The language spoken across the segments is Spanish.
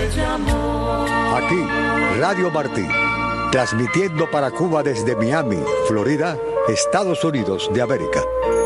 Aquí, Radio Martí, transmitiendo para Cuba desde Miami, Florida, Estados Unidos de América.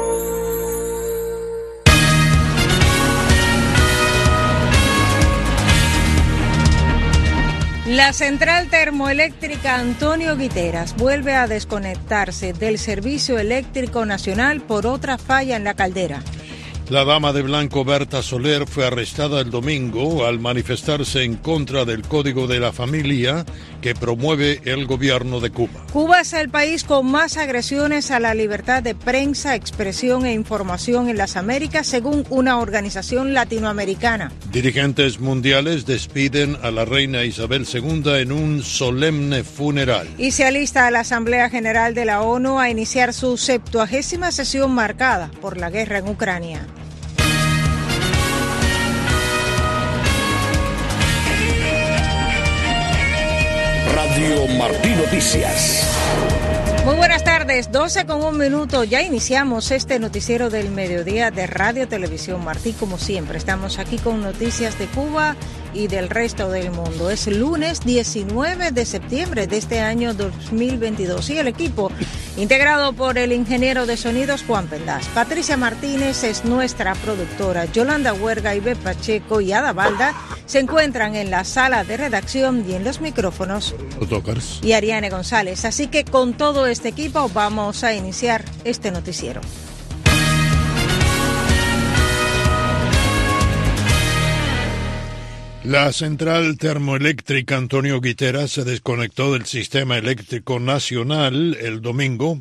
La central termoeléctrica Antonio Guiteras vuelve a desconectarse del servicio eléctrico nacional por otra falla en la caldera. La dama de blanco Berta Soler fue arrestada el domingo al manifestarse en contra del Código de la Familia que promueve el gobierno de Cuba. Cuba es el país con más agresiones a la libertad de prensa, expresión e información en las Américas, según una organización latinoamericana. Dirigentes mundiales despiden a la reina Isabel II en un solemne funeral. Y se alista a la Asamblea General de la ONU a iniciar su 70ª sesión marcada por la guerra en Ucrania. Radio Martí Noticias. Muy buenas tardes, 12:01. Ya iniciamos este noticiero del mediodía de Radio Televisión Martí. Como siempre, estamos aquí con noticias de Cuba y del resto del mundo. Es lunes 19 de septiembre de este año 2022 y el equipo, integrado por el ingeniero de sonidos Juan Pendas. Patricia Martínez es nuestra productora. Yolanda Huerga, Ibe Pacheco y Ada Balda se encuentran en la sala de redacción y en los micrófonos y Ariane González. Así que con todo este equipo vamos a iniciar este noticiero. La central termoeléctrica Antonio Guiteras se desconectó del sistema eléctrico nacional el domingo,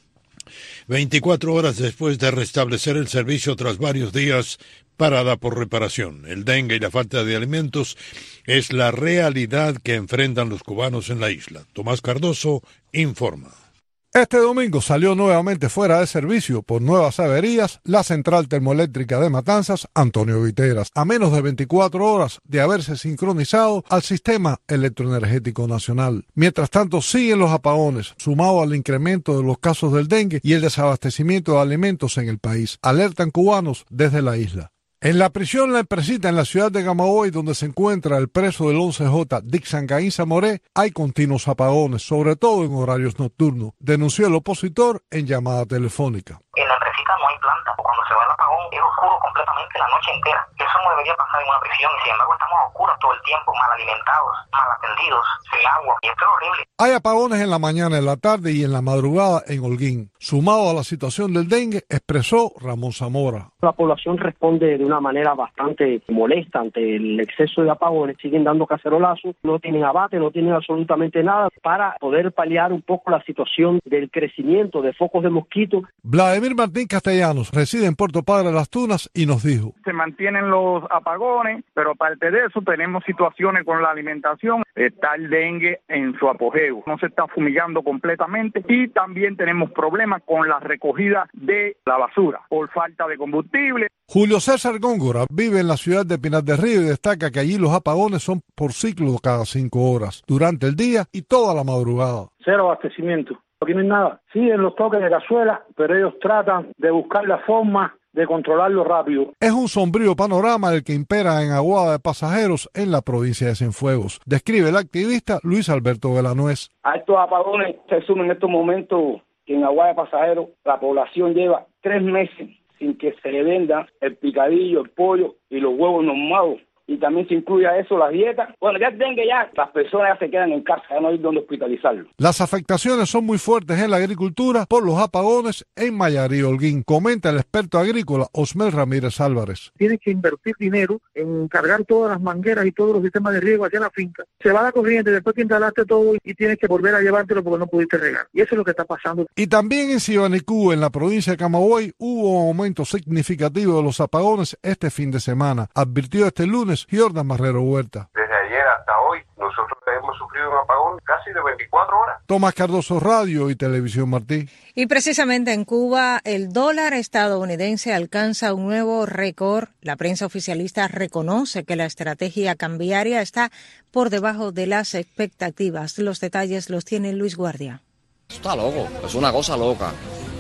24 horas después de restablecer el servicio tras varios días parada por reparación. El dengue y la falta de alimentos es la realidad que enfrentan los cubanos en la isla. Tomás Cardoso informa. Este domingo salió nuevamente fuera de servicio por nuevas averías la central termoeléctrica de Matanzas Antonio Guiteras, a menos de 24 horas de haberse sincronizado al sistema electroenergético nacional. Mientras tanto, siguen los apagones, sumado al incremento de los casos del dengue y el desabastecimiento de alimentos en el país, alertan cubanos desde la isla. En la prisión La Empresita, en la ciudad de Camagüey, donde se encuentra el preso del 11J, Dixon Caín Zamoré, hay continuos apagones, sobre todo en horarios nocturnos, denunció el opositor en llamada telefónica. En La Empresita no hay planta, cuando se va el apagón es oscuro completamente la noche entera. Eso no debería pasar en una prisión y sin embargo estamos oscuros todo el tiempo, mal alimentados, mal atendidos, sin agua, y esto es horrible. Hay apagones en la mañana, en la tarde y en la madrugada en Holguín. Sumado a la situación del dengue, expresó Ramón Zamora. La población responde de una manera bastante molesta ante el exceso de apagones, siguen dando cacerolazos, no tienen abate, no tienen absolutamente nada para poder paliar un poco la situación del crecimiento de focos de mosquitos. Vladimir Martín Castellanos reside en Puerto Padre Las Tunas y nos dijo: se mantienen los apagones, pero aparte de eso tenemos situaciones con la alimentación, está el dengue en su apogeo, no se está fumigando completamente y también tenemos problemas con la recogida de la basura por falta de combustible. Julio César Góngora vive en la ciudad de Pinar del Río y destaca que allí los apagones son por ciclo cada 5 horas, durante el día y toda la madrugada. Cero abastecimiento, aquí no hay nada. Siguen los toques de cazuela, pero ellos tratan de buscar la forma de controlarlo rápido. Es un sombrío panorama el que impera en Aguada de Pasajeros en la provincia de Cienfuegos, describe el activista Luis Alberto Villanuez. A estos apagones se suman en estos momentos que en Aguada de Pasajeros la población lleva 3 meses sin que se le venda el picadillo, el pollo y los huevos normados. Y también se incluye a eso la dieta. Bueno, ya dengue ya, las personas ya se quedan en casa, ya no hay donde hospitalizarlo. Las afectaciones son muy fuertes en la agricultura por los apagones en Mayarí y Holguín, comenta el experto agrícola Osmel Ramírez Álvarez. Tienes que invertir dinero en cargar todas las mangueras y todos los sistemas de riego hacia la finca. Se va la corriente después que instalaste todo y tienes que volver a llevártelo porque no pudiste regar. Y eso es lo que está pasando. Y también en Sibanicú, en la provincia de Camagüey, hubo un aumento significativo de los apagones este fin de semana, advirtió este lunes Jordan Marrero Huerta. Desde ayer hasta hoy nosotros hemos sufrido un apagón casi de 24 horas. Tomás Cardoso, Radio y Televisión Martí. Y precisamente en Cuba el dólar estadounidense alcanza un nuevo récord. La prensa oficialista reconoce que la estrategia cambiaria está por debajo de las expectativas. Los detalles los tiene Luis Guardia. Está loco, es una cosa loca.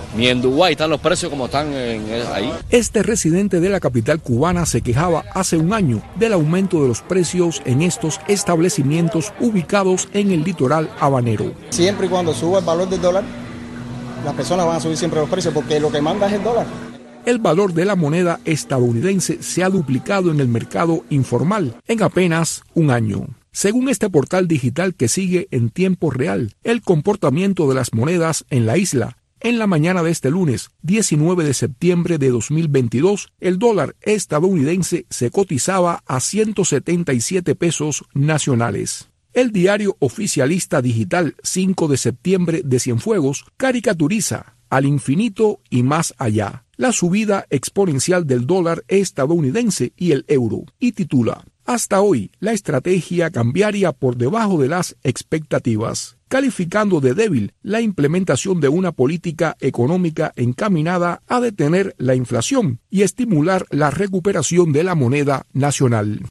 Ni en Dubái están los precios como están ahí. Este residente de la capital cubana se quejaba hace un año del aumento de los precios en estos establecimientos ubicados en el litoral habanero. Siempre y cuando suba el valor del dólar, las personas van a subir siempre los precios porque lo que manda es el dólar. El valor de la moneda estadounidense se ha duplicado en el mercado informal en apenas un año. Según este portal digital que sigue en tiempo real el comportamiento de las monedas en la isla, en la mañana de este lunes, 19 de septiembre de 2022, el dólar estadounidense se cotizaba a 177 pesos nacionales. El diario oficialista digital 5 de septiembre de Cienfuegos caricaturiza al infinito y más allá la subida exponencial del dólar estadounidense y el euro, y titula: hasta hoy, la estrategia cambiaria por debajo de las expectativas, calificando de débil la implementación de una política económica encaminada a detener la inflación y estimular la recuperación de la moneda nacional.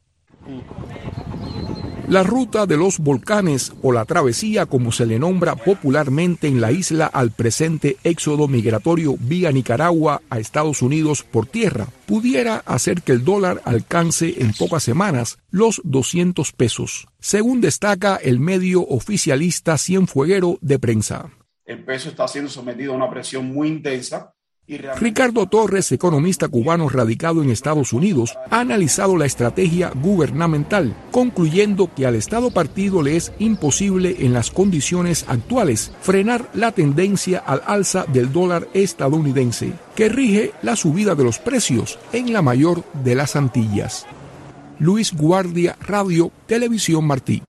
La ruta de los volcanes, o la travesía como se le nombra popularmente en la isla al presente éxodo migratorio vía Nicaragua a Estados Unidos por tierra, pudiera hacer que el dólar alcance en pocas semanas los 200 pesos, según destaca el medio oficialista Cienfueguero de prensa. El peso está siendo sometido a una presión muy intensa. Ricardo Torres, economista cubano radicado en Estados Unidos, ha analizado la estrategia gubernamental, concluyendo que al Estado partido le es imposible en las condiciones actuales frenar la tendencia al alza del dólar estadounidense, que rige la subida de los precios en la mayor de las Antillas. Luis Guardia, Radio Televisión Martí.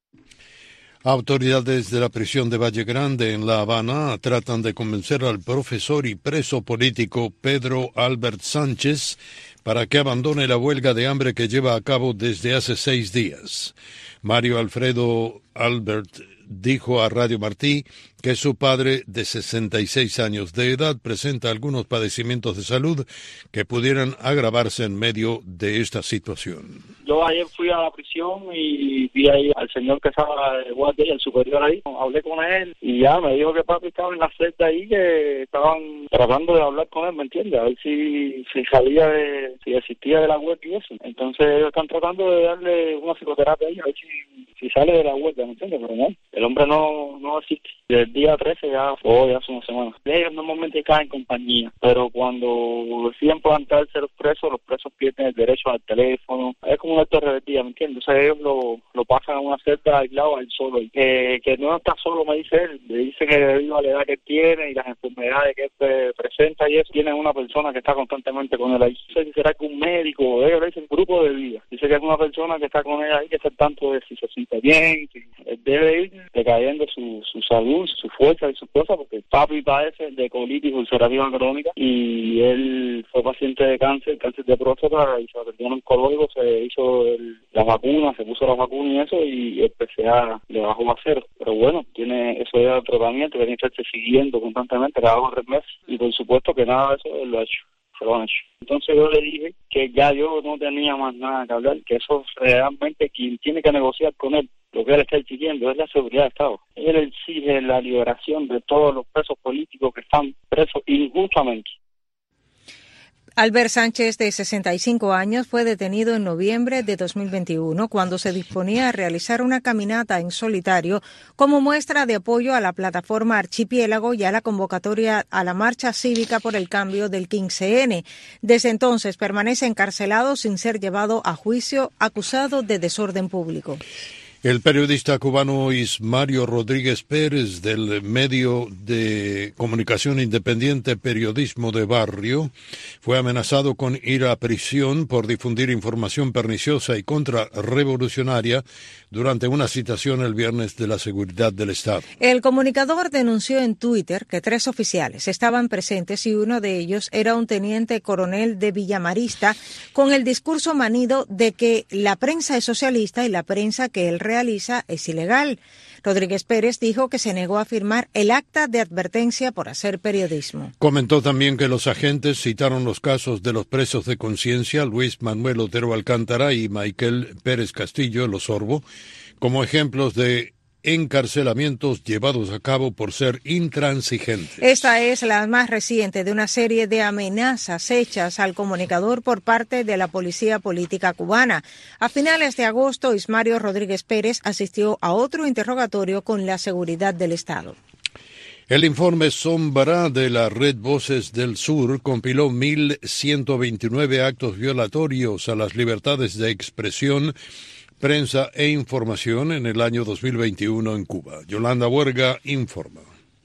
Autoridades de la prisión de Valle Grande en La Habana tratan de convencer al profesor y preso político Pedro Albert Sánchez para que abandone la huelga de hambre que lleva a cabo desde hace 6 días. Mario Alfredo Albert dijo a Radio Martí que su padre, de 66 años de edad, presenta algunos padecimientos de salud que pudieran agravarse en medio de esta situación. Yo ayer fui a la prisión y vi ahí al señor que estaba de guardia, el superior ahí, hablé con él y ya me dijo que papi estaba en la celda ahí, que estaban tratando de hablar con él, ¿me entiendes? A ver si si existía de la huelga y eso. Entonces ellos están tratando de darle una psicoterapia ahí, a ver si sale de la huelga, ¿me entiendes? Pero no, el hombre no existe. El día 13 ya hace una semana. Ellos normalmente caen en compañía, pero cuando deciden plantarse los presos pierden el derecho al teléfono. Es como un acto de rebeldía, ¿me entiendes? O sea, ellos lo pasan a una celda aislado al solo. Que no está solo, me dice él. Le dice que debido a la edad que tiene y las enfermedades que él presenta y eso, tiene una persona que está constantemente con él ahí. No sé si será que un médico, ellos le dicen grupo de vida. Dice que es una persona que está con él ahí, que está tanto de si se siente bien, si él debe ir decayendo su salud, su fuerza y sus cosas, porque el papi padece de colitis ulcerativa crónica y él fue paciente de cáncer de próstata y se atendió en un oncológico, se hizo la vacuna, se puso la vacuna y eso, y el PCA le bajó a 0. Pero bueno, tiene eso ya de tratamiento, que tiene que estarse siguiendo constantemente cada 2 o 3 meses, y por supuesto que nada de eso él lo ha hecho. Entonces yo le dije que ya yo no tenía más nada que hablar, que eso realmente quien tiene que negociar con él, lo que él está exigiendo es la seguridad de Estado. Él exige la liberación de todos los presos políticos que están presos injustamente. Albert Sánchez, de 65 años, fue detenido en noviembre de 2021 cuando se disponía a realizar una caminata en solitario como muestra de apoyo a la plataforma Archipiélago y a la convocatoria a la marcha cívica por el cambio del 15N. Desde entonces permanece encarcelado sin ser llevado a juicio, acusado de desorden público. El periodista cubano Ismario Rodríguez Pérez, del medio de comunicación independiente Periodismo de Barrio, fue amenazado con ir a prisión por difundir información perniciosa y contrarrevolucionaria durante una citación el viernes de la Seguridad del Estado. El comunicador denunció en Twitter que 3 oficiales estaban presentes y uno de ellos era un teniente coronel de Villamarista, con el discurso manido de que la prensa es socialista y la prensa que él realiza es ilegal. Rodríguez Pérez dijo que se negó a firmar el acta de advertencia por hacer periodismo. Comentó también que los agentes citaron los casos de los presos de conciencia Luis Manuel Otero Alcántara y Michael Pérez Castillo, el Osorbo, como ejemplos de encarcelamientos llevados a cabo por ser intransigentes. Esta es la más reciente de una serie de amenazas hechas al comunicador por parte de la Policía Política cubana. A finales de agosto, Ismario Rodríguez Pérez asistió a otro interrogatorio con la seguridad del Estado. El informe Sombra de la Red Voces del Sur compiló 1.129 actos violatorios a las libertades de expresión, prensa e información en el año 2021 en Cuba. Yolanda Huerga informa.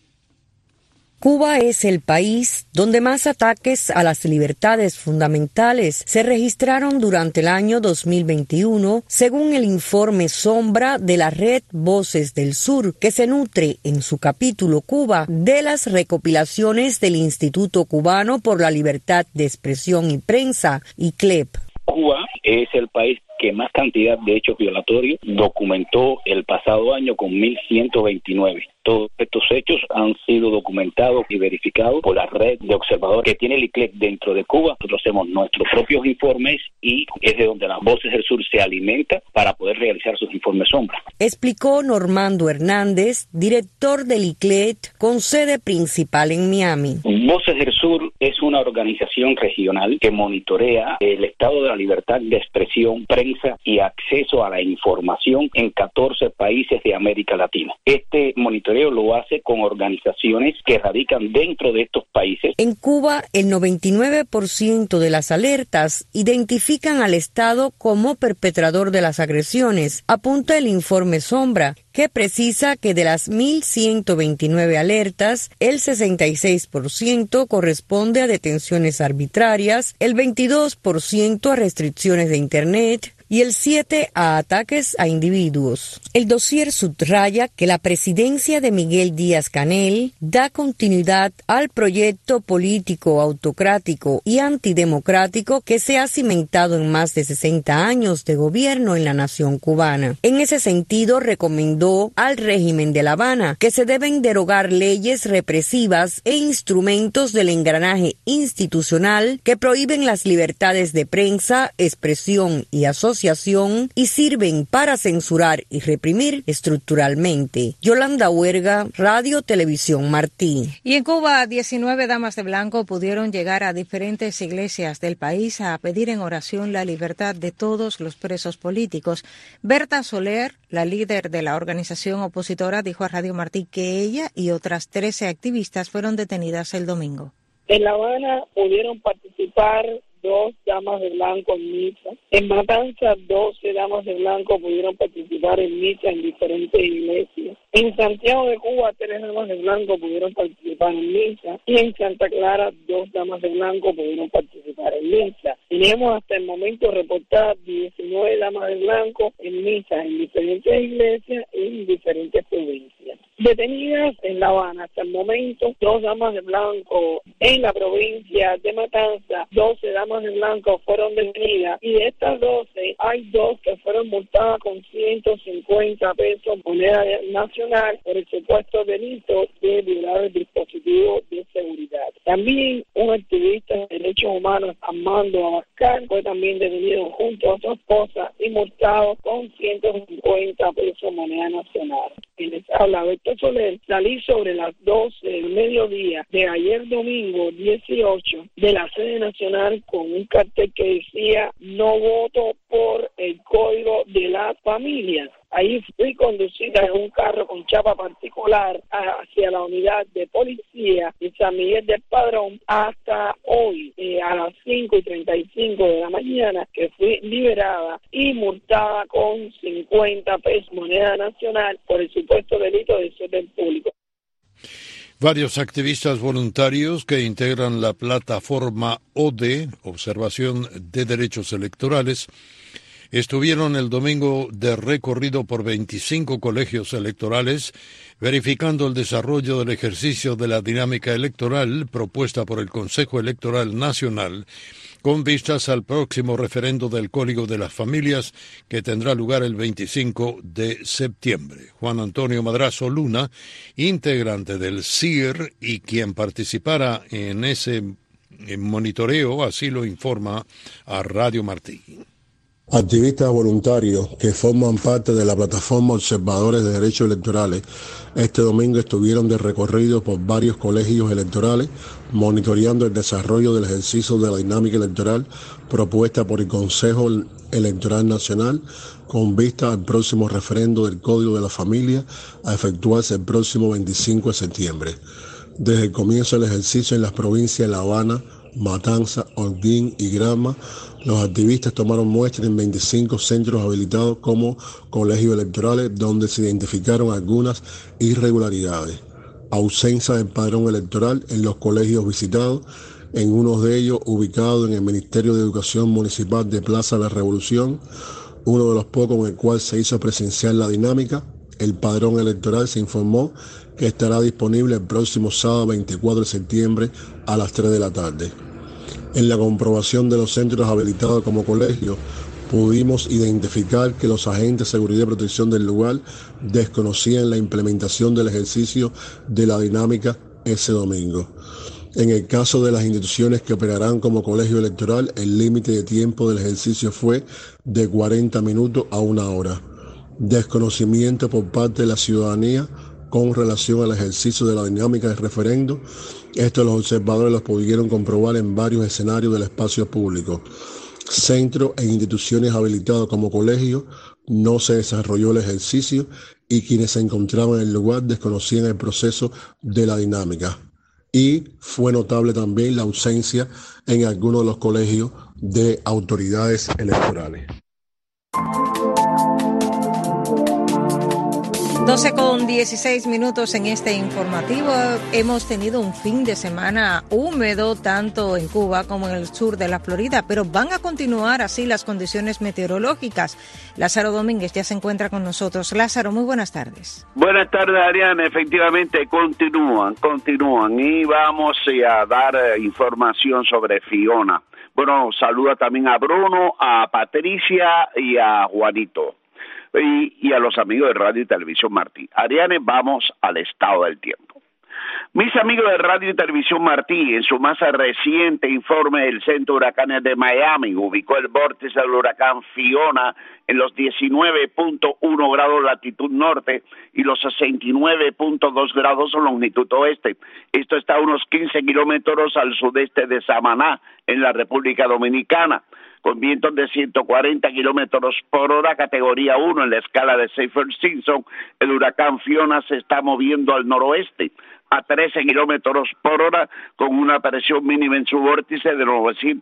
Cuba es el país donde más ataques a las libertades fundamentales se registraron durante el año 2021, según el informe Sombra de la Red Voces del Sur, que se nutre en su capítulo Cuba de las recopilaciones del Instituto Cubano por la Libertad de Expresión y Prensa, ICLEP. Cuba es el país que más cantidad de hechos violatorios documentó el pasado año con 1.129. Todos estos hechos han sido documentados y verificados por la red de observadores que tiene el ICLEP dentro de Cuba. Nosotros hacemos nuestros propios informes y es de donde las Voces del Sur se alimenta para poder realizar sus informes sombra. Explicó Normando Hernández, director del ICLEP con sede principal en Miami. Voces del Sur es una organización regional que monitorea el estado de la libertad de expresión, prensa y acceso a la información en 14 países de América Latina. Este monitoreo lo hace con organizaciones que radican dentro de estos países. En Cuba, el 99% de las alertas identifican al Estado como perpetrador de las agresiones, apunta el informe Sombra, que precisa que de las 1.129 alertas, el 66% corresponde a detenciones arbitrarias, el 22% a restricciones de Internet, y el 7% a ataques a individuos. El dossier subraya que la presidencia de Miguel Díaz-Canel da continuidad al proyecto político autocrático y antidemocrático que se ha cimentado en más de 60 años de gobierno en la nación cubana. En ese sentido, recomendó al régimen de La Habana que se deben derogar leyes represivas e instrumentos del engranaje institucional que prohíben las libertades de prensa, expresión y asociación y sirven para censurar y reprimir estructuralmente. Yolanda Huerga, Radio Televisión Martí. Y en Cuba, 19 damas de blanco pudieron llegar a diferentes iglesias del país a pedir en oración la libertad de todos los presos políticos. Berta Soler, la líder de la organización opositora, dijo a Radio Martí que ella y otras 13 activistas fueron detenidas el domingo. En La Habana pudieron participar 2 damas de blanco en misa. En Matanzas, 12 damas de blanco pudieron participar en misa en diferentes iglesias. En Santiago de Cuba, 3 damas de blanco pudieron participar en misa. Y en Santa Clara, 2 damas de blanco pudieron participar en misa. Tenemos hasta el momento reportadas 19 damas de blanco en misa en diferentes iglesias y en diferentes provincias. Detenidas en La Habana hasta el momento, 2 damas de blanco en la provincia de Matanzas, 12 damas de blanco fueron detenidas y de estas 12 hay 2 que fueron multadas con 150 pesos moneda nacional por el supuesto delito de violar el dispositivo de seguridad. También un activista de derechos humanos, Armando Abascal, fue también detenido junto a su esposa y multado con 150 pesos moneda nacional. Y les habla Berta Soler. Salí sobre las 12 del mediodía de ayer domingo 18 de la sede nacional con un cartel que decía no voto por el código de las familias. Ahí fui conducida en un carro con chapa particular hacia la unidad de policía de San Miguel del Padrón hasta hoy a las 5:35 de la mañana, que fui liberada y multada con 50 pesos moneda nacional por el supuesto delito de desorden público. Varios activistas voluntarios que integran la plataforma ODE, Observación de Derechos Electorales, estuvieron el domingo de recorrido por 25 colegios electorales, verificando el desarrollo del ejercicio de la dinámica electoral propuesta por el Consejo Electoral Nacional, con vistas al próximo referendo del Código de las Familias, que tendrá lugar el 25 de septiembre. Juan Antonio Madrazo Luna, integrante del CIR y quien participará en ese monitoreo, así lo informa a Radio Martí. Activistas voluntarios que forman parte de la plataforma Observadores de Derechos Electorales este domingo estuvieron de recorrido por varios colegios electorales monitoreando el desarrollo del ejercicio de la dinámica electoral propuesta por el Consejo Electoral Nacional con vista al próximo referendo del Código de la Familia a efectuarse el próximo 25 de septiembre. Desde el comienzo del ejercicio en las provincias de La Habana, Matanzas, Holguín y Granma, los activistas tomaron muestras en 25 centros habilitados como colegios electorales donde se identificaron algunas irregularidades. Ausencia del padrón electoral en los colegios visitados, en uno de ellos ubicado en el Ministerio de Educación Municipal de Plaza de la Revolución, uno de los pocos en el cual se hizo presencial la dinámica. El padrón electoral se informó que estará disponible el próximo sábado 24 de septiembre a las 3 de la tarde. En la comprobación de los centros habilitados como colegios, pudimos identificar que los agentes de seguridad y protección del lugar desconocían la implementación del ejercicio de la dinámica ese domingo. En el caso de las instituciones que operarán como colegio electoral, el límite de tiempo del ejercicio fue de 40 minutos a 1 hora. Desconocimiento por parte de la ciudadanía con relación al ejercicio de la dinámica del referendo. Esto los observadores los pudieron comprobar en varios escenarios del espacio público. Centros e instituciones habilitados como colegios no se desarrolló el ejercicio y quienes se encontraban en el lugar desconocían el proceso de la dinámica. Y fue notable también la ausencia en algunos de los colegios de autoridades electorales. 12:16 en este informativo. Hemos tenido un fin de semana húmedo tanto en Cuba como en el sur de la Florida, pero van a continuar así las condiciones meteorológicas. Lázaro Domínguez ya se encuentra con nosotros. Lázaro, muy buenas tardes. Buenas tardes, Ariana. Efectivamente, continúan y vamos a dar información sobre Fiona. Bueno, saluda también a Bruno, a Patricia y a Juanito. Y a los amigos de Radio y Televisión Martí. Ariane, vamos al estado del tiempo. Mis amigos de Radio y Televisión Martí, en su más reciente informe del Centro de Huracanes de Miami, ubicó el vórtice del huracán Fiona en los 19.1 grados latitud norte y los 69.2 grados longitud oeste. Esto está a unos 15 kilómetros al sudeste de Samaná, en la República Dominicana, con vientos de 140 kilómetros por hora, categoría 1 en la escala de Saffir-Simpson. El huracán Fiona se está moviendo al noroeste a 13 kilómetros por hora, con una presión mínima en su vórtice de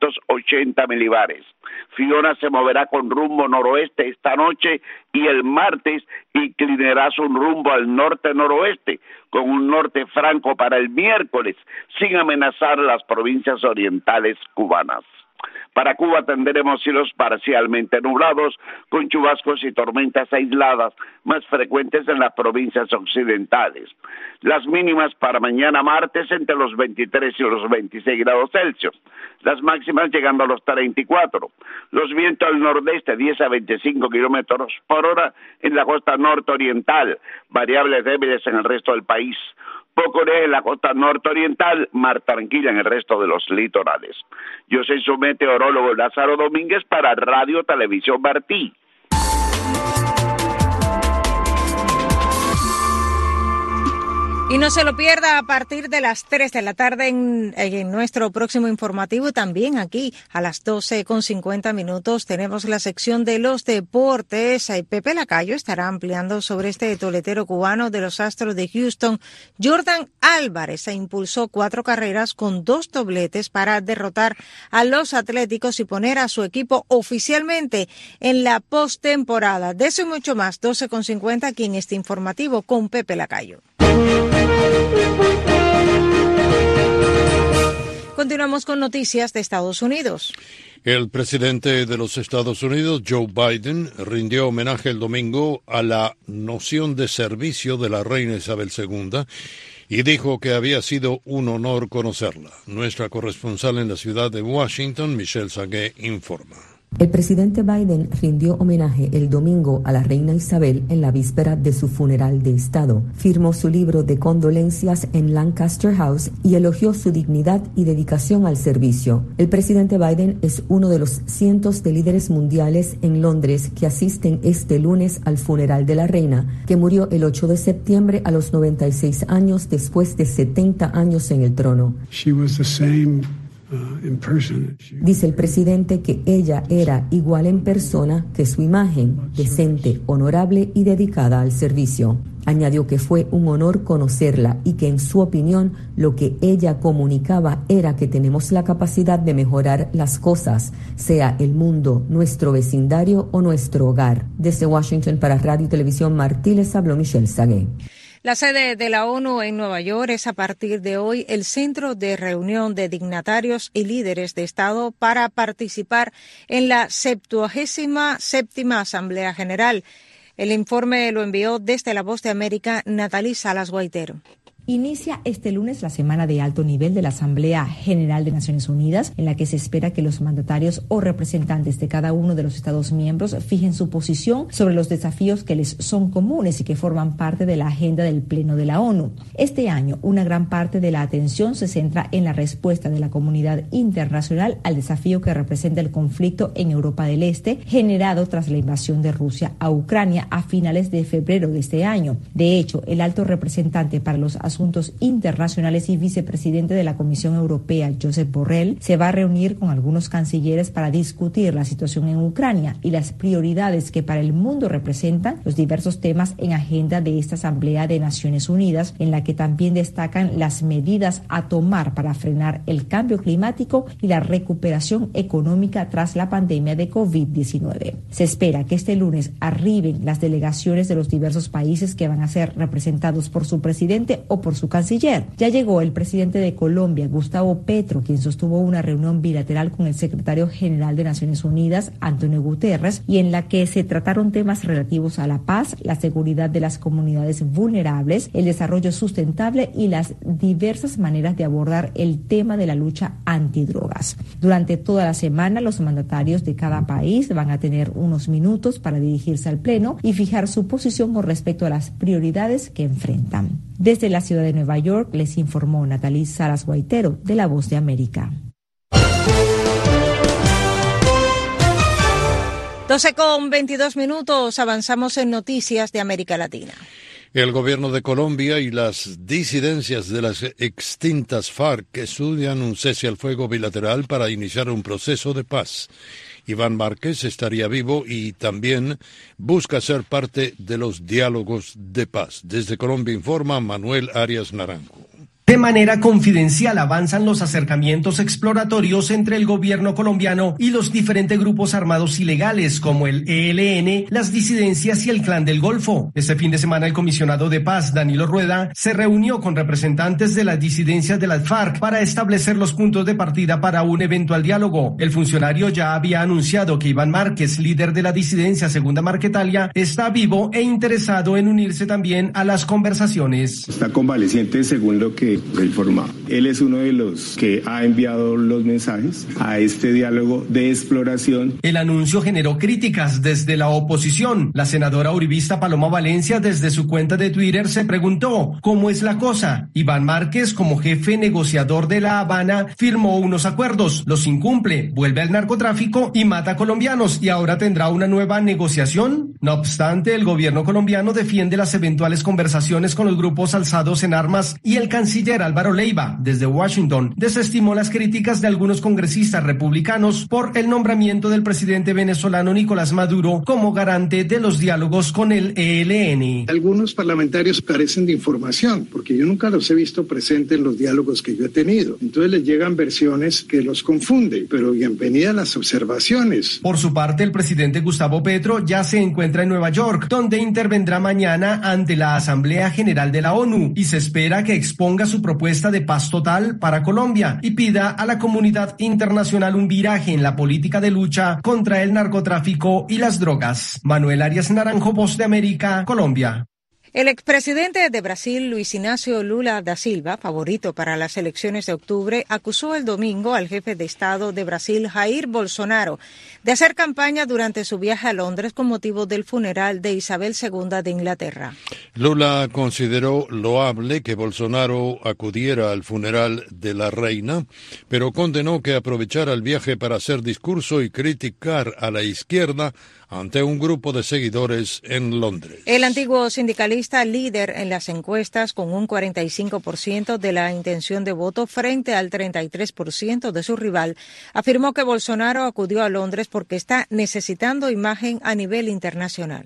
980 milibares. Fiona se moverá con rumbo noroeste esta noche y el martes inclinará su rumbo al norte-noroeste, con un norte franco para el miércoles, sin amenazar las provincias orientales cubanas. Para Cuba tendremos cielos parcialmente nublados, con chubascos y tormentas aisladas, más frecuentes en las provincias occidentales. Las mínimas para mañana martes entre los 23 y los 26 grados Celsius. Las máximas llegando a los 34. Los vientos al nordeste 10 a 25 kilómetros por hora en la costa norte-oriental, variables débiles en el resto del país. Poco en la costa norte-oriental, mar tranquila en el resto de los litorales. Yo soy su meteorólogo Lázaro Domínguez para Radio Televisión Martí. Y no se lo pierda a partir de las 3 de la tarde en nuestro próximo informativo. También aquí a las 12:50 tenemos la sección de los deportes. Pepe Lacayo estará ampliando sobre este toletero cubano de los Astros de Houston. Jordan Álvarez se impulsó 4 carreras con 2 dobletes para derrotar a los Atléticos y poner a su equipo oficialmente en la postemporada. De eso y mucho más, 12:50 aquí en este informativo con Pepe Lacayo. Continuamos con noticias de Estados Unidos. El presidente de los Estados Unidos, Joe Biden, rindió homenaje el domingo a la noción de servicio de la reina Isabel II y dijo que había sido un honor conocerla. Nuestra corresponsal en la ciudad de Washington, Michelle Sagué, informa. El presidente Biden rindió homenaje el domingo a la reina Isabel en la víspera de su funeral de Estado. Firmó su libro de condolencias en Lancaster House y elogió su dignidad y dedicación al servicio. El presidente Biden es uno de los cientos de líderes mundiales en Londres que asisten este lunes al funeral de la reina, que murió el 8 de septiembre a los 96 años después de 70 años en el trono. Dice el presidente que ella era igual en persona que su imagen, decente, honorable y dedicada al servicio. Añadió que fue un honor conocerla y que en su opinión lo que ella comunicaba era que tenemos la capacidad de mejorar las cosas, sea el mundo, nuestro vecindario o nuestro hogar. Desde Washington para Radio y Televisión Martí les habló Michelle Sagué. La sede de la ONU en Nueva York es a partir de hoy el centro de reunión de dignatarios y líderes de Estado para participar en la 77ª Asamblea General. El informe lo envió desde La Voz de América Natalie Salas Guaitero. Inicia este lunes la semana de alto nivel de la Asamblea General de Naciones Unidas, en la que se espera que los mandatarios o representantes de cada uno de los Estados miembros fijen su posición sobre los desafíos que les son comunes y que forman parte de la agenda del Pleno de la ONU. Este año, una gran parte de la atención se centra en la respuesta de la comunidad internacional al desafío que representa el conflicto en Europa del Este, generado tras la invasión de Rusia a Ucrania a finales de febrero de este año. De hecho, el alto representante para los Asuntos Internacionales y vicepresidente de la Comisión Europea, Josep Borrell, se va a reunir con algunos cancilleres para discutir la situación en Ucrania y las prioridades que para el mundo representan los diversos temas en agenda de esta Asamblea de Naciones Unidas, en la que también destacan las medidas a tomar para frenar el cambio climático y la recuperación económica tras la pandemia de COVID-19. Se espera que este lunes arriben las delegaciones de los diversos países que van a ser representados por su presidente o por su canciller. Ya llegó el presidente de Colombia, Gustavo Petro, quien sostuvo una reunión bilateral con el secretario general de Naciones Unidas, Antonio Guterres, y en la que se trataron temas relativos a la paz, la seguridad de las comunidades vulnerables, el desarrollo sustentable y las diversas maneras de abordar el tema de la lucha antidrogas. Durante toda la semana, los mandatarios de cada país van a tener unos minutos para dirigirse al Pleno y fijar su posición con respecto a las prioridades que enfrentan. Desde la ciudad de Nueva York les informó Natalie Salas Guaitero de La Voz de América. 12:22, avanzamos en noticias de América Latina. El gobierno de Colombia y las disidencias de las extintas FARC estudian un cese al fuego bilateral para iniciar un proceso de paz. Iván Márquez estaría vivo y también busca ser parte de los diálogos de paz. Desde Colombia informa Manuel Arias Naranjo. De manera confidencial avanzan los acercamientos exploratorios entre el gobierno colombiano y los diferentes grupos armados ilegales como el ELN, las disidencias y el Clan del Golfo. Este fin de semana el comisionado de paz, Danilo Rueda, se reunió con representantes de las disidencias de las FARC para establecer los puntos de partida para un eventual diálogo. El funcionario ya había anunciado que Iván Márquez, líder de la disidencia Segunda Marquetalia, está vivo e interesado en unirse también a las conversaciones. Está convaleciente según lo que informado. Él es uno de los que ha enviado los mensajes a este diálogo de exploración. El anuncio generó críticas desde la oposición. La senadora uribista Paloma Valencia desde su cuenta de Twitter se preguntó ¿cómo es la cosa? Iván Márquez, como jefe negociador de La Habana, firmó unos acuerdos, los incumple, vuelve al narcotráfico y mata a colombianos y ahora tendrá una nueva negociación. No obstante, el gobierno colombiano defiende las eventuales conversaciones con los grupos alzados en armas y el canciller Álvaro Leiva, desde Washington, desestimó las críticas de algunos congresistas republicanos por el nombramiento del presidente venezolano Nicolás Maduro como garante de los diálogos con el ELN. Algunos parlamentarios carecen de información, porque yo nunca los he visto presentes en los diálogos que yo he tenido. Entonces les llegan versiones que los confunden, pero bienvenida las observaciones. Por su parte, el presidente Gustavo Petro ya se encuentra en Nueva York, donde intervendrá mañana ante la Asamblea General de la ONU y se espera que exponga su propuesta de paz total para Colombia y pida a la comunidad internacional un viraje en la política de lucha contra el narcotráfico y las drogas. Manuel Arias Naranjo, Voz de América, Colombia. El expresidente de Brasil, Luis Inácio Lula da Silva, favorito para las elecciones de octubre, acusó el domingo al jefe de Estado de Brasil, Jair Bolsonaro, de hacer campaña durante su viaje a Londres con motivo del funeral de Isabel II de Inglaterra. Lula consideró loable que Bolsonaro acudiera al funeral de la reina, pero condenó que aprovechara el viaje para hacer discurso y criticar a la izquierda ante un grupo de seguidores en Londres. El antiguo sindicalista, líder en las encuestas con un 45% de la intención de voto frente al 33% de su rival, afirmó que Bolsonaro acudió a Londres porque está necesitando imagen a nivel internacional.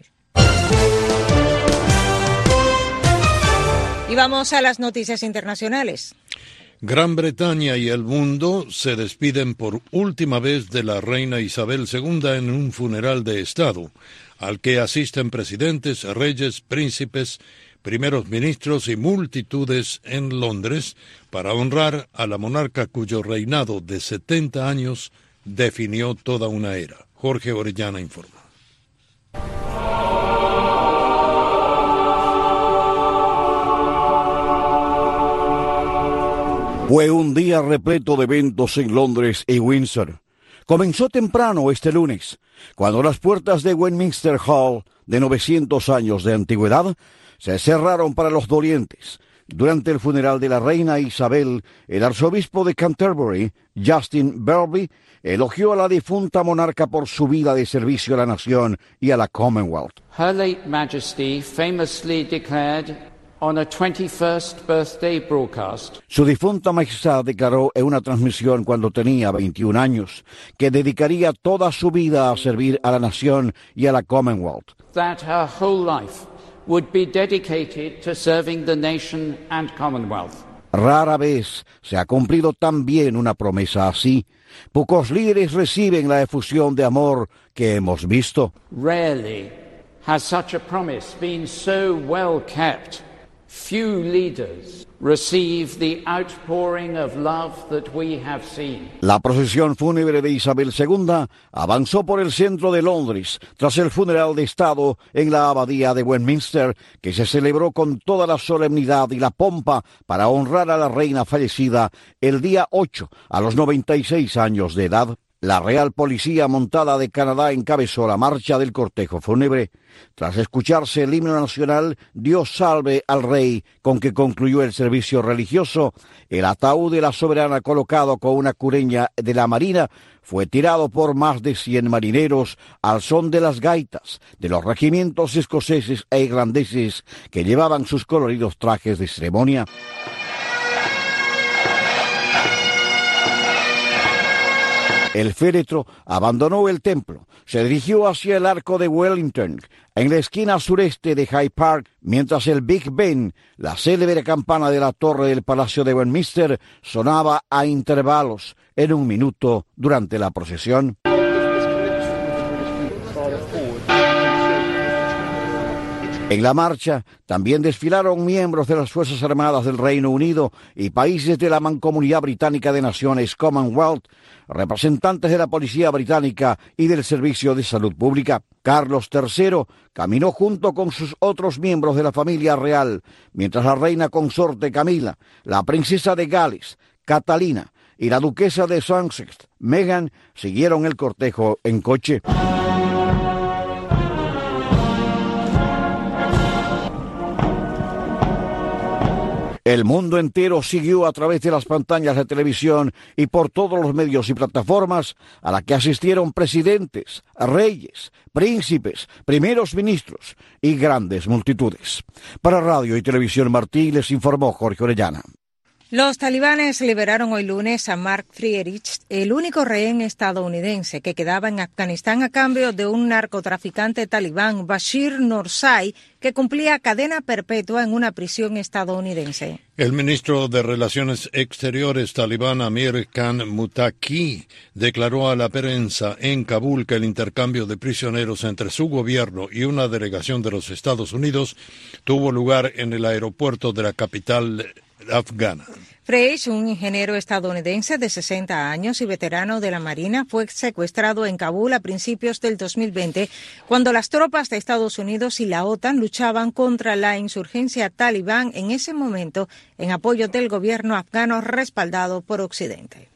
Y vamos a las noticias internacionales. Gran Bretaña y el mundo se despiden por última vez de la reina Isabel II en un funeral de Estado, al que asisten presidentes, reyes, príncipes, primeros ministros y multitudes en Londres para honrar a la monarca cuyo reinado de 70 años definió toda una era. Jorge Orellana informa. Fue un día repleto de eventos en Londres y Windsor. Comenzó temprano este lunes, cuando las puertas de Westminster Hall, de 900 años de antigüedad, se cerraron para los dolientes. Durante el funeral de la reina Isabel, el arzobispo de Canterbury, Justin Welby, elogió a la difunta monarca por su vida de servicio a la nación y a la Commonwealth. Her late Majesty famously declared on a 21st birthday broadcast. Su difunta majestad declaró en una transmisión cuando tenía 21 años que dedicaría toda su vida a servir a la nación y a la Commonwealth. That her whole life would be dedicated to serving the nation and Commonwealth. Rara vez se ha cumplido tan bien una promesa así. Pocos líderes reciben la efusión de amor que hemos visto. Rarely has such a promise been so well kept. Few leaders receive the outpouring of love that we have seen. La procesión fúnebre de Isabel II avanzó por el centro de Londres tras el funeral de Estado en la abadía de Westminster, que se celebró con toda la solemnidad y la pompa para honrar a la reina fallecida el día 8 a los 96 años de edad. La Real Policía Montada de Canadá encabezó la marcha del cortejo fúnebre. Tras escucharse el himno nacional Dios salve al rey, con que concluyó el servicio religioso, el ataúd de la soberana, colocado con una cureña de la Marina, fue tirado por más de 100 marineros al son de las gaitas de los regimientos escoceses e irlandeses que llevaban sus coloridos trajes de ceremonia. El féretro abandonó el templo, se dirigió hacia el Arco de Wellington, en la esquina sureste de Hyde Park, mientras el Big Ben, la célebre campana de la torre del Palacio de Westminster, sonaba a intervalos en un minuto durante la procesión. En la marcha también desfilaron miembros de las Fuerzas Armadas del Reino Unido y países de la Mancomunidad Británica de Naciones Commonwealth, representantes de la Policía Británica y del Servicio de Salud Pública. Carlos III caminó junto con sus otros miembros de la familia real, mientras la reina consorte Camila, la princesa de Gales, Catalina y la duquesa de Sussex, Meghan, siguieron el cortejo en coche. El mundo entero siguió a través de las pantallas de televisión y por todos los medios y plataformas a la que asistieron presidentes, reyes, príncipes, primeros ministros y grandes multitudes. Para Radio y Televisión Martí les informó Jorge Orellana. Los talibanes liberaron hoy lunes a Mark Friedrich, el único rehén estadounidense que quedaba en Afganistán a cambio de un narcotraficante talibán, Bashir Nursai, que cumplía cadena perpetua en una prisión estadounidense. El ministro de Relaciones Exteriores talibán Amir Khan Muttaqi declaró a la prensa en Kabul que el intercambio de prisioneros entre su gobierno y una delegación de los Estados Unidos tuvo lugar en el aeropuerto de la capital afgana. Freysh, un ingeniero estadounidense de 60 años y veterano de la Marina, fue secuestrado en Kabul a principios del 2020, cuando las tropas de Estados Unidos y la OTAN luchaban contra la insurgencia talibán en ese momento en apoyo del gobierno afgano respaldado por Occidente.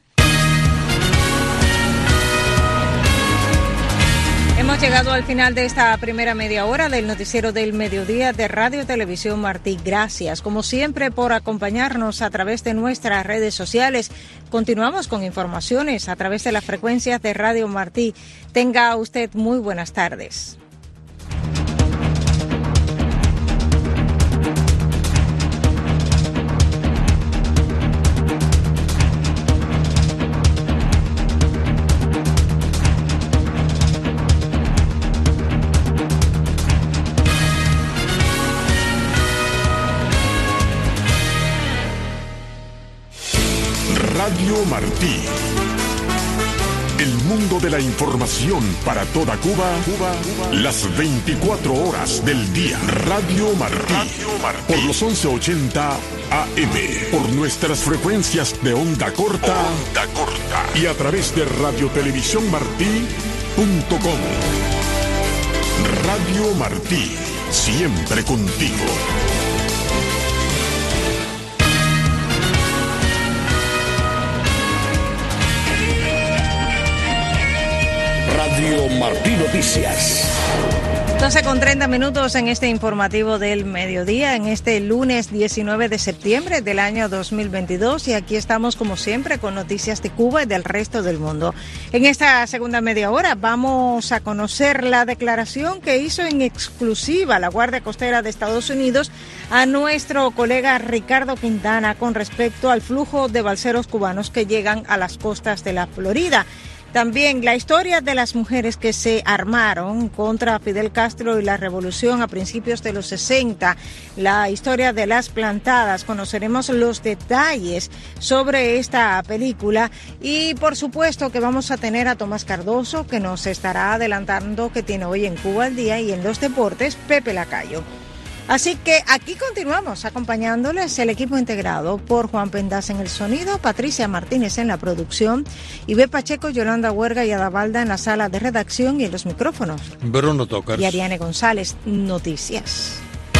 Hemos llegado al final de esta primera media hora del noticiero del mediodía de Radio Televisión Martí. Gracias, como siempre, por acompañarnos a través de nuestras redes sociales. Continuamos con informaciones a través de las frecuencias de Radio Martí. Tenga usted muy buenas tardes. Radio Martí. El mundo de la información para toda Cuba, las 24 horas del día. Radio Martí. Por los 1180 AM. Por nuestras frecuencias de onda corta. Y a través de radiotelevisiónmartí.com. Radio Martí. Siempre contigo. Radio Martí Noticias. 12:30 en este informativo del mediodía, en este lunes 19 de septiembre del año 2022, y aquí estamos como siempre con noticias de Cuba y del resto del mundo. En esta segunda media hora vamos a conocer la declaración que hizo en exclusiva la Guardia Costera de Estados Unidos a nuestro colega Ricardo Quintana con respecto al flujo de balseros cubanos que llegan a las costas de la Florida. También la historia de las mujeres que se armaron contra Fidel Castro y la revolución a principios de los 60, la historia de las plantadas, conoceremos los detalles sobre esta película y por supuesto que vamos a tener a Tomás Cardoso que nos estará adelantando que tiene hoy en Cuba al día y en los deportes Pepe Lacayo. Así que aquí continuamos acompañándoles el equipo integrado por Juan Pendas en el sonido, Patricia Martínez en la producción, Ibe Pacheco, Yolanda Huerga y Adavalda en la sala de redacción y en los micrófonos. Bruno Tocars. Y Ariane González, noticias.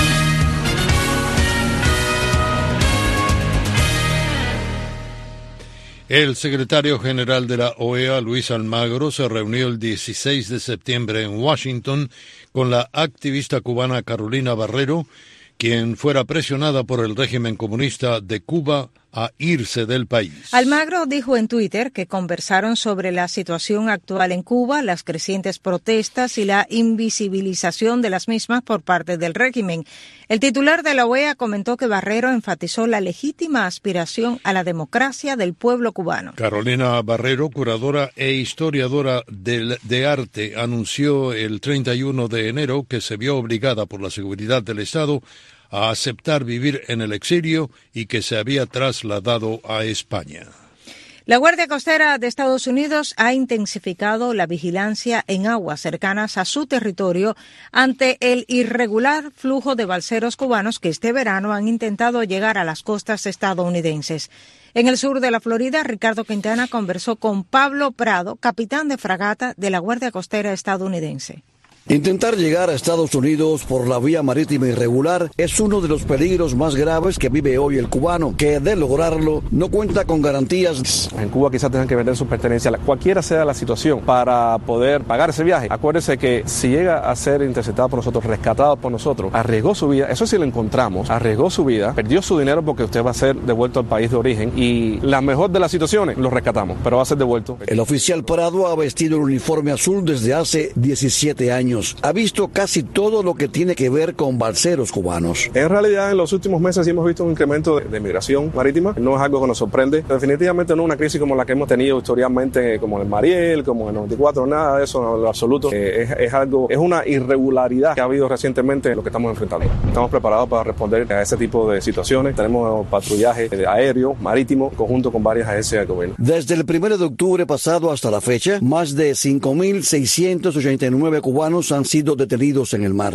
El secretario general de la OEA, Luis Almagro, se reunió el 16 de septiembre en Washington con la activista cubana Carolina Barrero, quien fuera presionada por el régimen comunista de Cuba a irse del país. Almagro dijo en Twitter que conversaron sobre la situación actual en Cuba, las crecientes protestas y la invisibilización de las mismas por parte del régimen. El titular de la OEA comentó que Barrero enfatizó la legítima aspiración a la democracia del pueblo cubano. Carolina Barrero, curadora e historiadora de arte, anunció el 31 de enero que se vio obligada por la seguridad del Estado a aceptar vivir en el exilio y que se había trasladado a España. La Guardia Costera de Estados Unidos ha intensificado la vigilancia en aguas cercanas a su territorio ante el irregular flujo de balseros cubanos que este verano han intentado llegar a las costas estadounidenses. En el sur de la Florida, Ricardo Quintana conversó con Pablo Prado, capitán de fragata de la Guardia Costera estadounidense. Intentar llegar a Estados Unidos por la vía marítima irregular es uno de los peligros más graves que vive hoy el cubano, que de lograrlo no cuenta con garantías. En Cuba quizás tengan que vender sus pertenencias, cualquiera sea la situación, para poder pagar ese viaje. Acuérdese que si llega a ser interceptado por nosotros, rescatado por nosotros, arriesgó su vida, eso sí lo encontramos, arriesgó su vida, perdió su dinero porque usted va a ser devuelto al país de origen y la mejor de las situaciones, lo rescatamos, pero va a ser devuelto. El oficial Prado ha vestido el uniforme azul desde hace 17 años. Ha visto casi todo lo que tiene que ver con balseros cubanos. En realidad, en los últimos meses sí hemos visto un incremento de migración marítima. No es algo que nos sorprende. Definitivamente no una crisis como la que hemos tenido historialmente, como en el Mariel, como en el 94, nada de eso en lo absoluto. Es una irregularidad que ha habido recientemente en lo que estamos enfrentando. Estamos preparados para responder a ese tipo de situaciones. Tenemos patrullaje aéreo, marítimo, conjunto con varias agencias de gobierno. Desde el 1 de octubre pasado hasta la fecha, más de 5.689 cubanos cubanos han sido detenidos en el mar.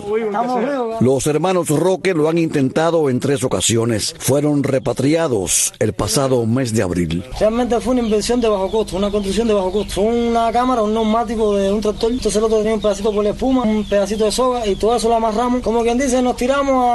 Los hermanos Roque lo han intentado en 3 ocasiones. Fueron repatriados el pasado mes de abril. Realmente fue una inversión de bajo costo, una construcción de bajo costo. Fue una cámara, un neumático de un tractor. Entonces el otro tenía un pedacito por la espuma, un pedacito de soga y todo eso lo amarramos. Como quien dice, nos tiramos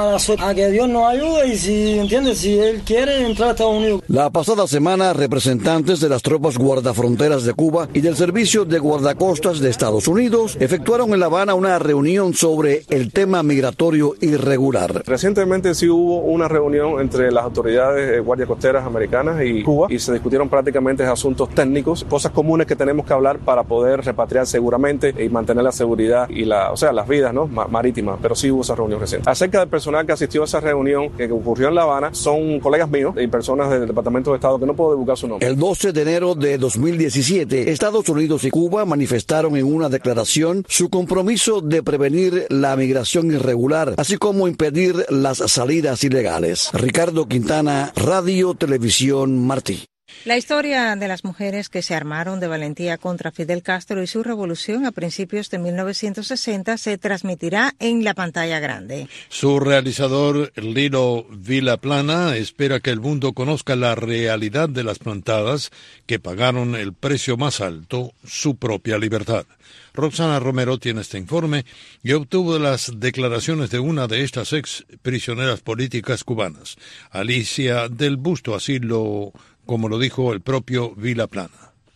a que Dios nos ayude y si Él quiere entrar a Estados Unidos. La pasada semana, representantes de las tropas guardafronteras de Cuba y del Servicio de Guardacostas de Estados Unidos efectuaron en La Habana una reunión sobre el tema migratorio irregular. Recientemente sí hubo una reunión entre las autoridades guardias costeras americanas y Cuba y se discutieron prácticamente asuntos técnicos, cosas comunes que tenemos que hablar para poder repatriar seguramente y mantener la seguridad y las vidas, ¿no?, marítimas, pero sí hubo esa reunión reciente. Acerca del personal que asistió a esa reunión que ocurrió en La Habana, son colegas míos y personas del Departamento de Estado que no puedo divulgar su nombre. El 12 de enero de 2017, Estados Unidos y Cuba manifestaron en una declaración su compromiso de prevenir la migración irregular, así como impedir las salidas ilegales. Ricardo Quintana, Radio Televisión Martí. La historia de las mujeres que se armaron de valentía contra Fidel Castro y su revolución a principios de 1960 se transmitirá en la pantalla grande. Su realizador, Lilo Vilaplana, espera que el mundo conozca la realidad de las plantadas que pagaron el precio más alto, su propia libertad. Roxana Romero tiene este informe y obtuvo las declaraciones de una de estas ex prisioneras políticas cubanas, Alicia del Busto, como lo dijo el propio Vilaplana.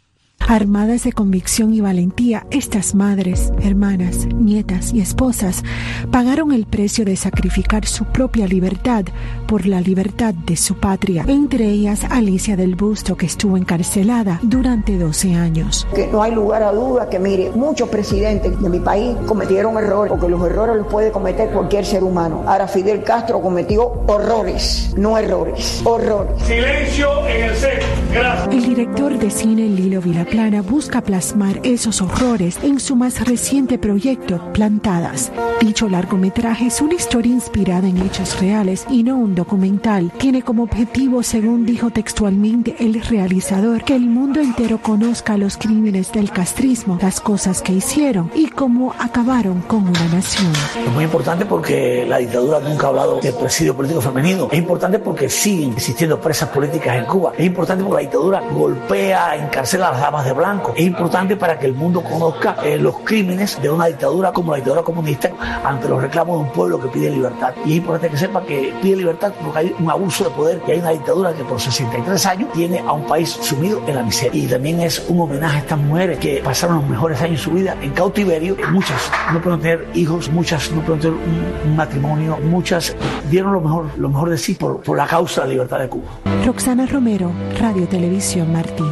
Armadas de convicción y valentía, estas madres, hermanas, nietas y esposas pagaron el precio de sacrificar su propia libertad por la libertad de su patria. Entre ellas, Alicia del Busto, que estuvo encarcelada durante 12 años. Que no hay lugar a duda que, mire, muchos presidentes de mi país cometieron errores, porque los errores los puede cometer cualquier ser humano. Ahora Fidel Castro cometió horrores, no errores, horrores. Silencio en el set. Gracias. El director de cine Lilo Vilaplana busca plasmar esos horrores en su más reciente proyecto, Plantadas. Dicho largometraje es una historia inspirada en hechos reales y no un documental. Tiene como objetivo, según dijo textualmente el realizador, que el mundo entero conozca los crímenes del castrismo, las cosas que hicieron y cómo acabaron con una nación. Es muy importante porque la dictadura nunca ha hablado de presidio político femenino. Es importante porque siguen existiendo presas políticas en Cuba. Es importante porque la dictadura golpea, encarcela a las damas de blanco. Es importante para que el mundo conozca los crímenes de una dictadura como la dictadura comunista ante los reclamos de un pueblo que pide libertad. Y es importante que sepa que pide libertad porque hay un abuso de poder y hay una dictadura que por 63 años tiene a un país sumido en la miseria. Y también es un homenaje a estas mujeres que pasaron los mejores años de su vida en cautiverio. Muchas no pueden tener hijos, muchas no pueden tener un matrimonio, muchas dieron lo mejor de sí por la causa de la libertad de Cuba. Roxana Romero, Radio Televisión Martí.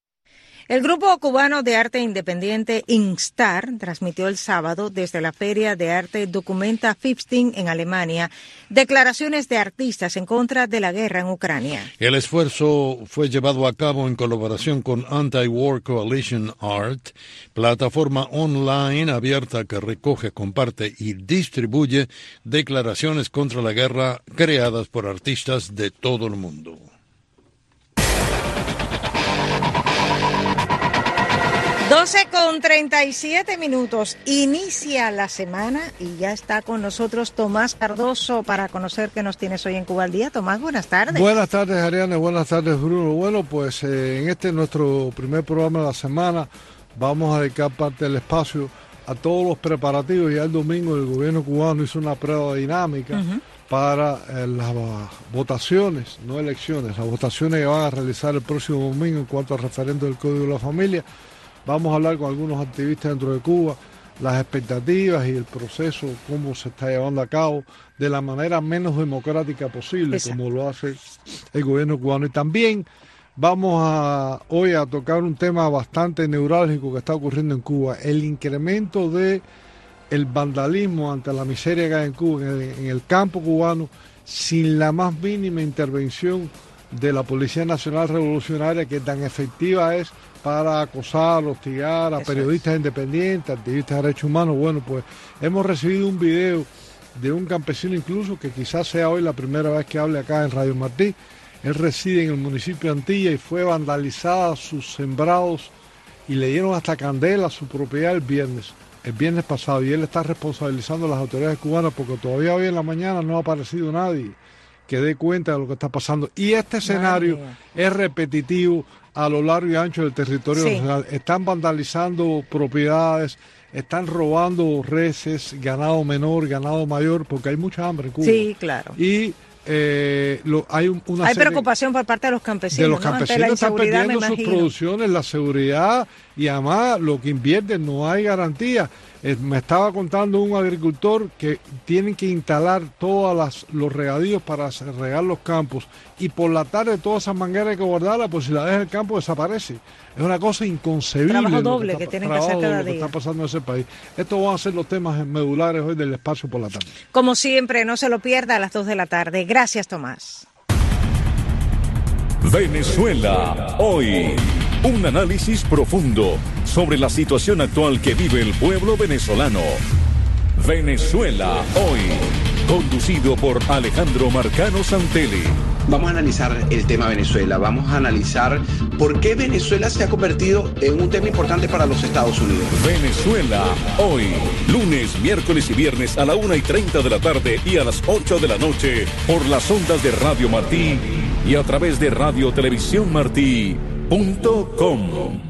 El grupo cubano de arte independiente Instar transmitió el sábado desde la Feria de Arte Documenta 15 en Alemania declaraciones de artistas en contra de la guerra en Ucrania. El esfuerzo fue llevado a cabo en colaboración con Anti-War Coalition Art, plataforma online abierta que recoge, comparte y distribuye declaraciones contra la guerra creadas por artistas de todo el mundo. 12:37. Inicia la semana y ya está con nosotros Tomás Cardoso para conocer qué nos tienes hoy en Cuba al Día. Tomás, buenas tardes. Buenas tardes, Ariane. Buenas tardes, Bruno. Bueno, pues en nuestro primer programa de la semana vamos a dedicar parte del espacio a todos los preparativos. Ya el domingo el gobierno cubano hizo una prueba dinámica para las votaciones, no elecciones, las votaciones que van a realizar el próximo domingo en cuanto al referendo del Código de la Familia. Vamos a hablar con algunos activistas dentro de Cuba, las expectativas y el proceso, cómo se está llevando a cabo de la manera menos democrática posible, como lo hace el gobierno cubano. Y también vamos hoy a tocar un tema bastante neurálgico que está ocurriendo en Cuba, el incremento de el vandalismo ante la miseria que hay en Cuba, en el campo cubano, sin la más mínima intervención de la Policía Nacional Revolucionaria, que tan efectiva es para acosar, hostigar a periodistas independientes, activistas de derechos humanos. Bueno, pues hemos recibido un video de un campesino incluso, que quizás sea hoy la primera vez que hable acá en Radio Martí. Él reside en el municipio de Antilla y fue vandalizada sus sembrados y le dieron hasta candela a su propiedad el viernes. el viernes pasado y él está responsabilizando a las autoridades cubanas porque todavía hoy en la mañana no ha aparecido nadie que dé cuenta de lo que está pasando. Y este escenario es repetitivo a lo largo y ancho del territorio nacional. Están vandalizando propiedades, están robando reses, ganado menor, ganado mayor, porque hay mucha hambre en Cuba. Sí, claro. Y hay preocupación por parte de los campesinos. Los campesinos están perdiendo sus producciones, la seguridad y además lo que invierten, no hay garantía. Me estaba contando un agricultor que tienen que instalar todos los regadíos para regar los campos y por la tarde todas esas mangueras hay que guardarlas, pues si la deja en el campo desaparece. Es una cosa inconcebible. Trabajo doble que tienen que hacer cada día. Está pasando en ese país. Estos van a ser los temas medulares hoy del espacio por la tarde. Como siempre, no se lo pierda a las 2 de la tarde. Gracias, Tomás. Venezuela hoy. Un análisis profundo sobre la situación actual que vive el pueblo venezolano. Venezuela hoy. Conducido por Alejandro Marcano Santelli. Vamos a analizar el tema Venezuela. Vamos a analizar por qué Venezuela se ha convertido en un tema importante para los Estados Unidos. Venezuela hoy. Lunes, miércoles y viernes a la 1:30 de la tarde y a las 8 de la noche por las ondas de Radio Martí y a través de radiotelevisiónmartí.com.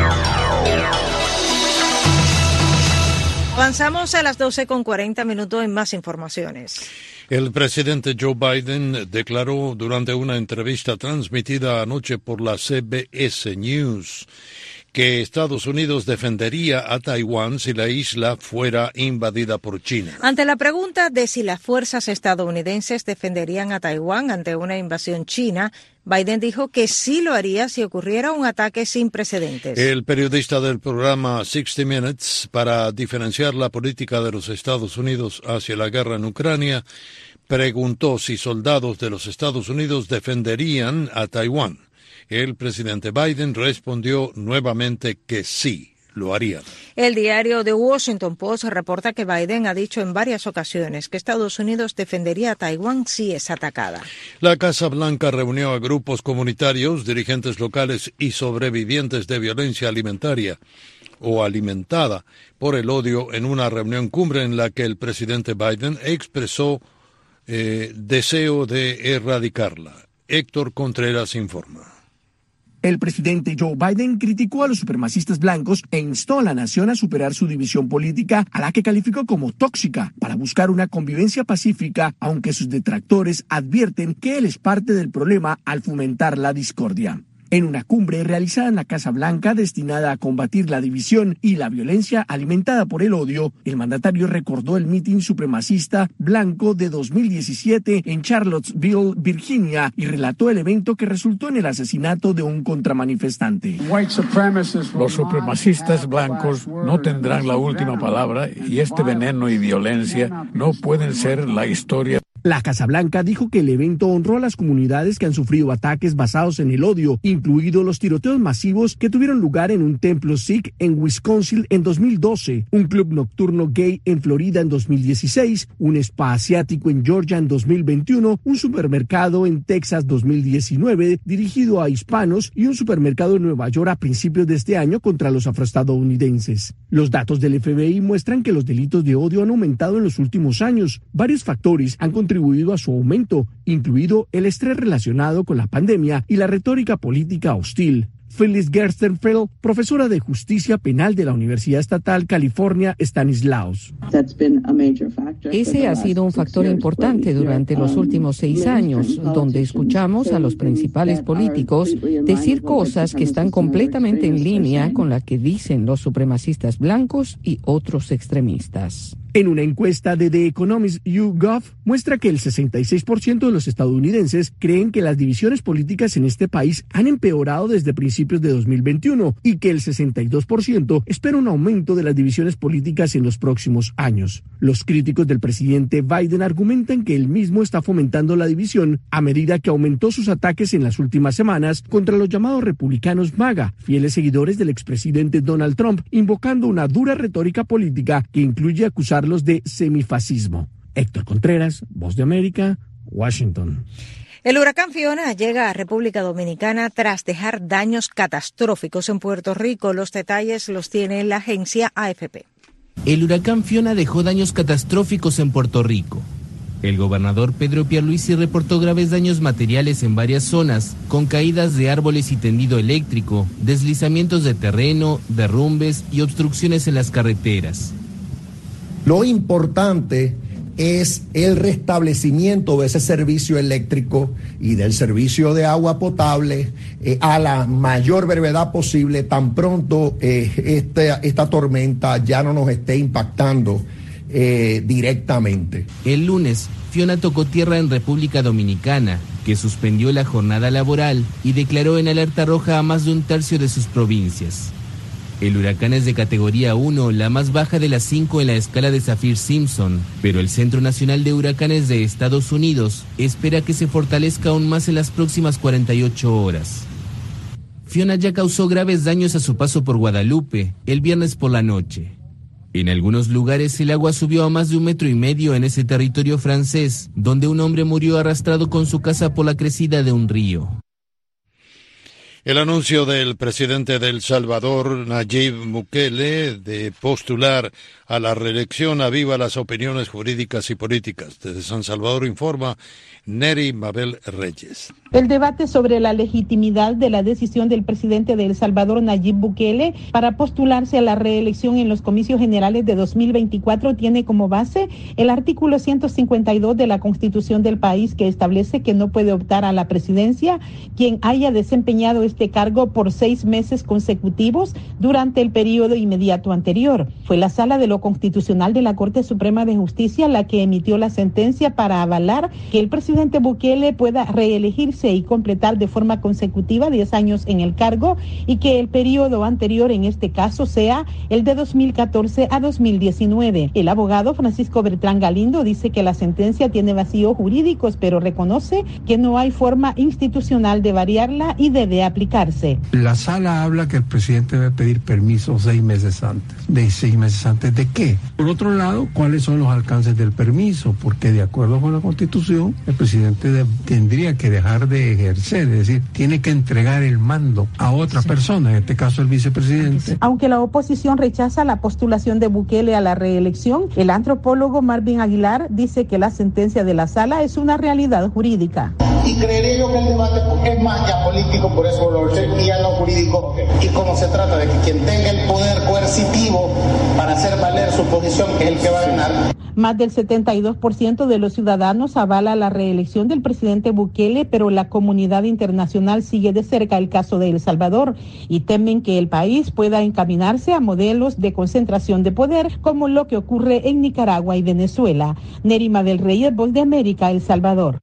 Avanzamos a las 12:40 en más informaciones. El presidente Joe Biden declaró durante una entrevista transmitida anoche por la CBS News que Estados Unidos defendería a Taiwán si la isla fuera invadida por China. Ante la pregunta de si las fuerzas estadounidenses defenderían a Taiwán ante una invasión china, Biden dijo que sí lo haría si ocurriera un ataque sin precedentes. El periodista del programa 60 Minutes, para diferenciar la política de los Estados Unidos hacia la guerra en Ucrania, preguntó si soldados de los Estados Unidos defenderían a Taiwán. El presidente Biden respondió nuevamente que sí, lo harían. El diario The Washington Post reporta que Biden ha dicho en varias ocasiones que Estados Unidos defendería a Taiwán si es atacada. La Casa Blanca reunió a grupos comunitarios, dirigentes locales y sobrevivientes de violencia alimentaria o alimentada por el odio en una reunión cumbre en la que el presidente Biden expresó deseo de erradicarla. Héctor Contreras informa. El presidente Joe Biden criticó a los supremacistas blancos e instó a la nación a superar su división política, a la que calificó como tóxica, para buscar una convivencia pacífica, aunque sus detractores advierten que él es parte del problema al fomentar la discordia. En una cumbre realizada en la Casa Blanca destinada a combatir la división y la violencia alimentada por el odio, el mandatario recordó el mitin supremacista blanco de 2017 en Charlottesville, Virginia, y relató el evento que resultó en el asesinato de un contramanifestante. Los supremacistas blancos no tendrán la última palabra y este veneno y violencia no pueden ser la historia. La Casa Blanca dijo que el evento honró a las comunidades que han sufrido ataques basados en el odio, incluidos los tiroteos masivos que tuvieron lugar en un templo sikh en Wisconsin en 2012, un club nocturno gay en Florida en 2016, un spa asiático en Georgia en 2021, un supermercado en Texas 2019 dirigido a hispanos y un supermercado en Nueva York a principios de este año contra los afroestadounidenses. Los datos del FBI muestran que los delitos de odio han aumentado en los últimos años. Varios factores han contribuido a su aumento, incluido el estrés relacionado con la pandemia y la retórica política hostil. Phyllis Gerstenfeld, profesora de Justicia Penal de la Universidad Estatal California Stanislaus. Ese ha sido un factor importante durante los últimos 6 años, donde escuchamos a los principales políticos decir cosas que están completamente en línea con la que dicen los supremacistas blancos y otros extremistas. En una encuesta de The Economist YouGov muestra que el 66% de los estadounidenses creen que las divisiones políticas en este país han empeorado desde principios de 2021 y que el 62% espera un aumento de las divisiones políticas en los próximos años. Los críticos del presidente Biden argumentan que él mismo está fomentando la división a medida que aumentó sus ataques en las últimas semanas contra los llamados republicanos MAGA, fieles seguidores del expresidente Donald Trump, invocando una dura retórica política que incluye acusarlos de semifascismo. Héctor Contreras, Voz de América, Washington. El huracán Fiona llega a República Dominicana tras dejar daños catastróficos en Puerto Rico. Los detalles los tiene la agencia AFP. El huracán Fiona dejó daños catastróficos en Puerto Rico. El gobernador Pedro Pierluisi reportó graves daños materiales en varias zonas, con caídas de árboles y tendido eléctrico, deslizamientos de terreno, derrumbes y obstrucciones en las carreteras. Lo importante es el restablecimiento de ese servicio eléctrico y del servicio de agua potable a la mayor brevedad posible, tan pronto esta tormenta ya no nos esté impactando directamente. El lunes, Fiona tocó tierra en República Dominicana, que suspendió la jornada laboral y declaró en alerta roja a más de un tercio de sus provincias. El huracán es de categoría 1, la más baja de las 5 en la escala de Saffir-Simpson, pero el Centro Nacional de Huracanes de Estados Unidos espera que se fortalezca aún más en las próximas 48 horas. Fiona ya causó graves daños a su paso por Guadalupe el viernes por la noche. En algunos lugares el agua subió a más de 1,5 metros en ese territorio francés, donde un hombre murió arrastrado con su casa por la crecida de un río. El anuncio del presidente de El Salvador, Nayib Bukele, de postular a la reelección aviva las opiniones jurídicas y políticas. Desde San Salvador informa Neri Mabel Reyes. El debate sobre la legitimidad de la decisión del presidente de El Salvador, Nayib Bukele, para postularse a la reelección en los comicios generales de 2024 tiene como base el artículo 152 de la Constitución del país, que establece que no puede optar a la presidencia quien haya desempeñado este cargo por 6 meses consecutivos durante el periodo inmediato anterior. Fue la Sala de lo Constitucional de la Corte Suprema de Justicia la que emitió la sentencia para avalar que el presidente Bukele pueda reelegirse y completar de forma consecutiva 10 años en el cargo, y que el periodo anterior en este caso sea el de 2014 a 2019. El abogado Francisco Bertrán Galindo dice que la sentencia tiene vacíos jurídicos, pero reconoce que no hay forma institucional de variarla y debe aplicarse. La sala habla que el presidente debe pedir permiso 6 meses antes. ¿De 6 meses antes de qué? Por otro lado, ¿cuáles son los alcances del permiso? Porque de acuerdo con la Constitución, el presidente tendría que dejar de ejercer, es decir, tiene que entregar el mando a otra persona, en este caso el vicepresidente. Aunque la oposición rechaza la postulación de Bukele a la reelección, el antropólogo Marvin Aguilar dice que la sentencia de la sala es una realidad jurídica. Y creeré yo que el debate es más ya político, por eso lo sé, y ya no jurídico, y como se trata de que quien tenga el poder coercitivo para hacer valer su posición es el que va a ganar. Más del 72% de los ciudadanos avala la reelección del presidente Bukele, pero la comunidad internacional sigue de cerca el caso de El Salvador y temen que el país pueda encaminarse a modelos de concentración de poder como lo que ocurre en Nicaragua y Venezuela. Neri Mabel Reyes, Voz de América, El Salvador.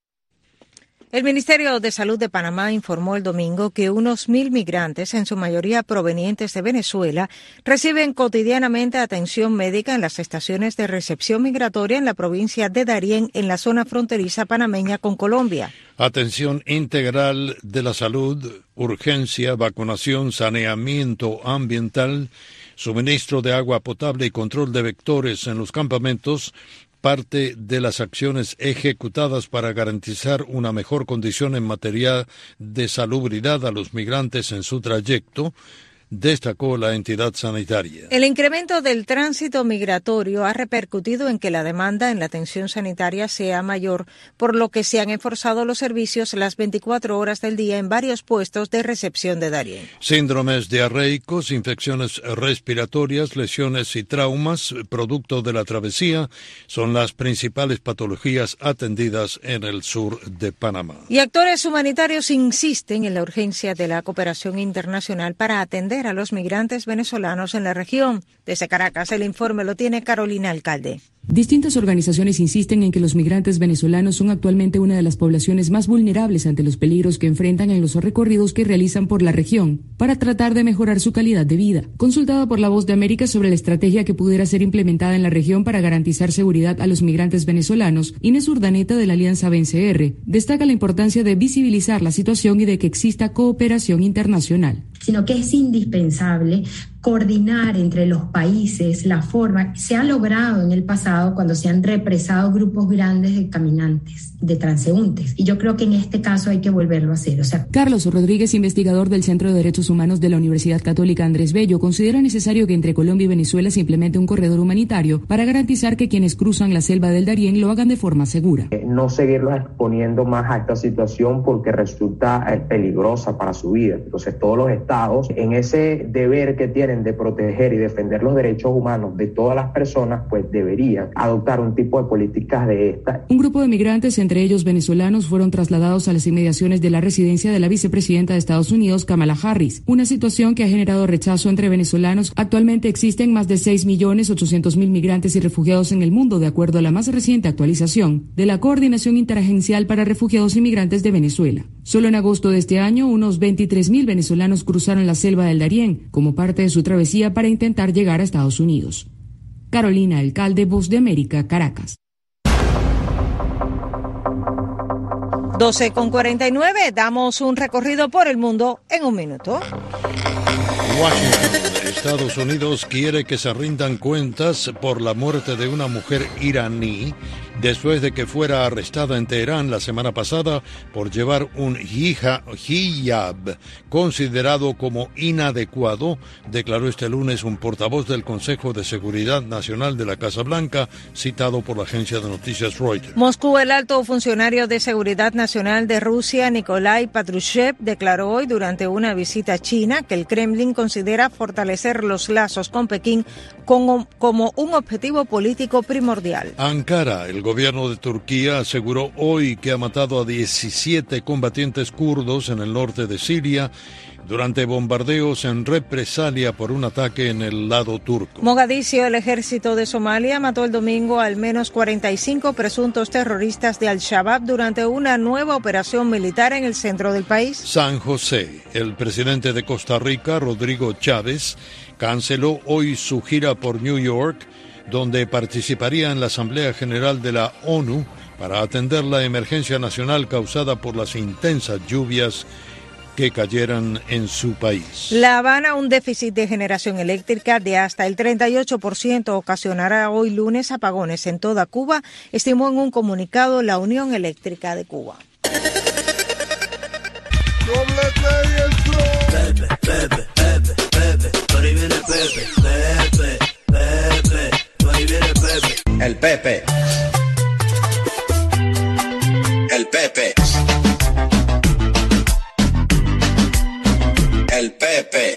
El Ministerio de Salud de Panamá informó el domingo que unos 1,000 migrantes, en su mayoría provenientes de Venezuela, reciben cotidianamente atención médica en las estaciones de recepción migratoria en la provincia de Darién, en la zona fronteriza panameña con Colombia. Atención integral de la salud, urgencia, vacunación, saneamiento ambiental, suministro de agua potable y control de vectores en los campamentos, parte de las acciones ejecutadas para garantizar una mejor condición en materia de salubridad a los migrantes en su trayecto, destacó la entidad sanitaria. El incremento del tránsito migratorio ha repercutido en que la demanda en la atención sanitaria sea mayor, por lo que se han esforzado los servicios las 24 horas del día en varios puestos de recepción de Darién. Síndromes diarreicos, infecciones respiratorias, lesiones y traumas producto de la travesía son las principales patologías atendidas en el sur de Panamá. Y actores humanitarios insisten en la urgencia de la cooperación internacional para atender a los migrantes venezolanos en la región. Desde Caracas, el informe lo tiene Carolina Alcalde. Distintas organizaciones insisten en que los migrantes venezolanos son actualmente una de las poblaciones más vulnerables ante los peligros que enfrentan en los recorridos que realizan por la región para tratar de mejorar su calidad de vida. Consultada por La Voz de América sobre la estrategia que pudiera ser implementada en la región para garantizar seguridad a los migrantes venezolanos, Inés Urdaneta de la Alianza BNCR destaca la importancia de visibilizar la situación y de que exista cooperación internacional. Sino que es indispensable coordinar entre los países la forma. Se ha logrado en el pasado cuando se han represado grupos grandes de caminantes, de transeúntes, y yo creo que en este caso hay que volverlo a hacer. Carlos Rodríguez, investigador del Centro de Derechos Humanos de la Universidad Católica Andrés Bello, considera necesario que entre Colombia y Venezuela se implemente un corredor humanitario para garantizar que quienes cruzan la selva del Darién lo hagan de forma segura. No seguirlos exponiendo más a esta situación porque resulta peligrosa para su vida. Entonces todos los estados, en ese deber que tienen de proteger y defender los derechos humanos de todas las personas, pues deberían adoptar un tipo de políticas de esta. Un grupo de migrantes, entre ellos venezolanos, fueron trasladados a las inmediaciones de la residencia de la vicepresidenta de Estados Unidos, Kamala Harris, una situación que ha generado rechazo entre venezolanos. Actualmente existen más de 6.800.000 migrantes y refugiados en el mundo, de acuerdo a la más reciente actualización de la Coordinación Interagencial para Refugiados y Migrantes de Venezuela. Solo en agosto de este año, unos 23.000 venezolanos cruzaron la selva del Darién como parte de su travesía para intentar llegar a Estados Unidos. Carolina Alcalde, Voz de América, Caracas. 12:49, damos un recorrido por el mundo en un minuto. Washington, Estados Unidos quiere que se rindan cuentas por la muerte de una mujer iraní después de que fuera arrestada en Teherán la semana pasada por llevar un hijab considerado como inadecuado, declaró este lunes un portavoz del Consejo de Seguridad Nacional de la Casa Blanca, citado por la agencia de noticias Reuters. Moscú, el alto funcionario de Seguridad Nacional de Rusia, Nikolai Patrushev, declaró hoy durante una visita a China que el Kremlin considera fortalecer los lazos con Pekín como un objetivo político primordial. Ankara, el gobierno de Turquía, aseguró hoy que ha matado a 17 combatientes kurdos en el norte de Siria durante bombardeos en represalia por un ataque en el lado turco. Mogadiscio, el ejército de Somalia, mató el domingo al menos 45 presuntos terroristas de Al-Shabaab durante una nueva operación militar en el centro del país. San José, el presidente de Costa Rica, Rodrigo Chávez, canceló hoy su gira por New York, donde participaría en la Asamblea General de la ONU para atender la emergencia nacional causada por las intensas lluvias que cayeran en su país. La Habana, un déficit de generación eléctrica de hasta el 38% ocasionará hoy lunes apagones en toda Cuba, estimó en un comunicado la Unión Eléctrica de Cuba. El Pepe. El Pepe. El Pepe.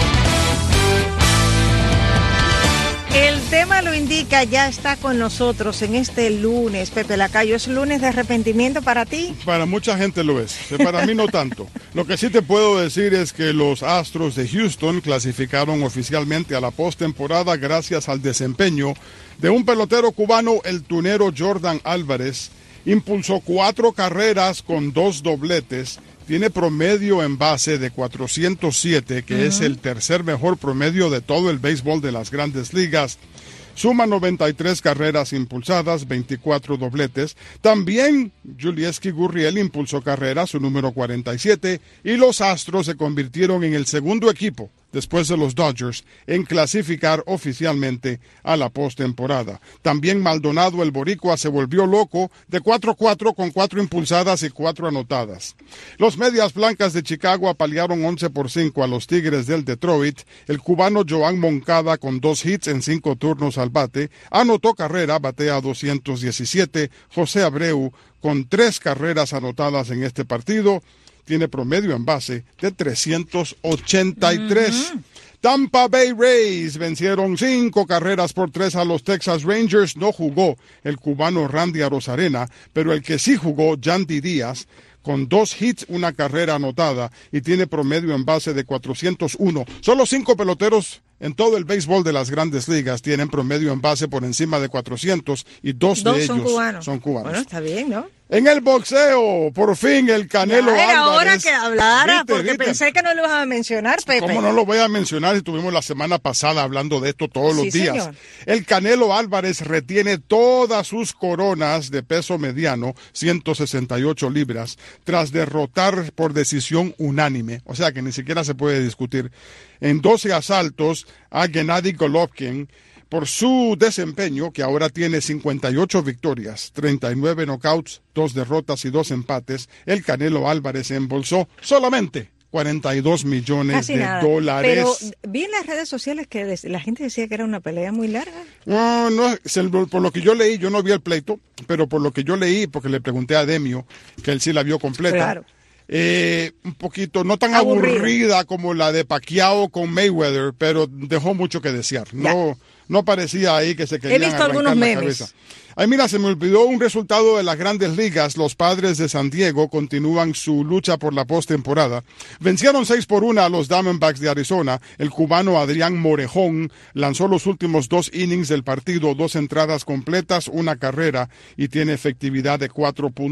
El tema lo indica, ya está con nosotros en este lunes. Pepe Lacayo, ¿es lunes de arrepentimiento para ti? Para mucha gente lo es, para mí no tanto. Lo que sí te puedo decir es que los Astros de Houston clasificaron oficialmente a la postemporada gracias al desempeño de un pelotero cubano, el tunero Jordan Álvarez. Impulsó 4 carreras con 2 dobletes. Tiene promedio en base de 407, que es el tercer mejor promedio de todo el béisbol de las Grandes Ligas. Suma 93 carreras impulsadas, 24 dobletes. También Julieski Gurriel impulsó carreras, su número 47, y los Astros se convirtieron en el segundo equipo, después de los Dodgers, en clasificar oficialmente a la postemporada. También Maldonado, el boricua, se volvió loco de 4-4 con 4 impulsadas y 4 anotadas. Los Medias Blancas de Chicago apalearon 11-5 a los Tigres del Detroit. El cubano Joan Moncada, con 2 hits en 5 turnos al bate, anotó carrera, batea 217. José Abreu, con 3 carreras anotadas en este partido, tiene promedio en base de 383. Tampa Bay Rays vencieron 5-3 a los Texas Rangers. No jugó el cubano Randy Arozarena, pero el que sí jugó, Yandy Díaz, con 2 hits, 1 carrera anotada, y tiene promedio en base de 401. Solo 5 peloteros en todo el béisbol de las Grandes Ligas tienen promedio en base por encima de 400, y 2 de ellos son cubanos. Bueno, está bien, ¿no? En el boxeo, por fin el Canelo Álvarez. Era hora que hablara, porque ¿Viste? pensé que no lo ibas a mencionar, Pepe. ¿Cómo no lo voy a mencionar? Estuvimos la semana pasada hablando de esto todos los días. Señor. El Canelo Álvarez retiene todas sus coronas de peso mediano, 168 libras, tras derrotar por decisión unánime. O sea que ni siquiera se puede discutir. En 12 asaltos a Gennady Golovkin, por su desempeño, que ahora tiene 58 victorias, 39 knockouts, 2 derrotas y 2 empates, el Canelo Álvarez se embolsó solamente 42 millones Casi de nada. dólares. Pero vi en las redes sociales que la gente decía que era una pelea muy larga. No, por lo que yo leí, yo no vi el pleito, pero por lo que yo leí, porque le pregunté a Demio, que él sí la vio completa. Claro. Un poquito, no tan Aburrida. aburrida como la de Pacquiao con Mayweather, pero dejó mucho que desear. No parecía ahí que se querían He visto arrancar algunos la memes. cabeza. Ay, mira, se me olvidó un resultado de las Grandes Ligas. Los Padres de San Diego continúan su lucha por la postemporada. Vencieron 6-1 a los Diamondbacks de Arizona. El cubano Adrián Morejón lanzó los últimos 2 innings del partido, 2 entradas completas, 1 carrera y tiene efectividad de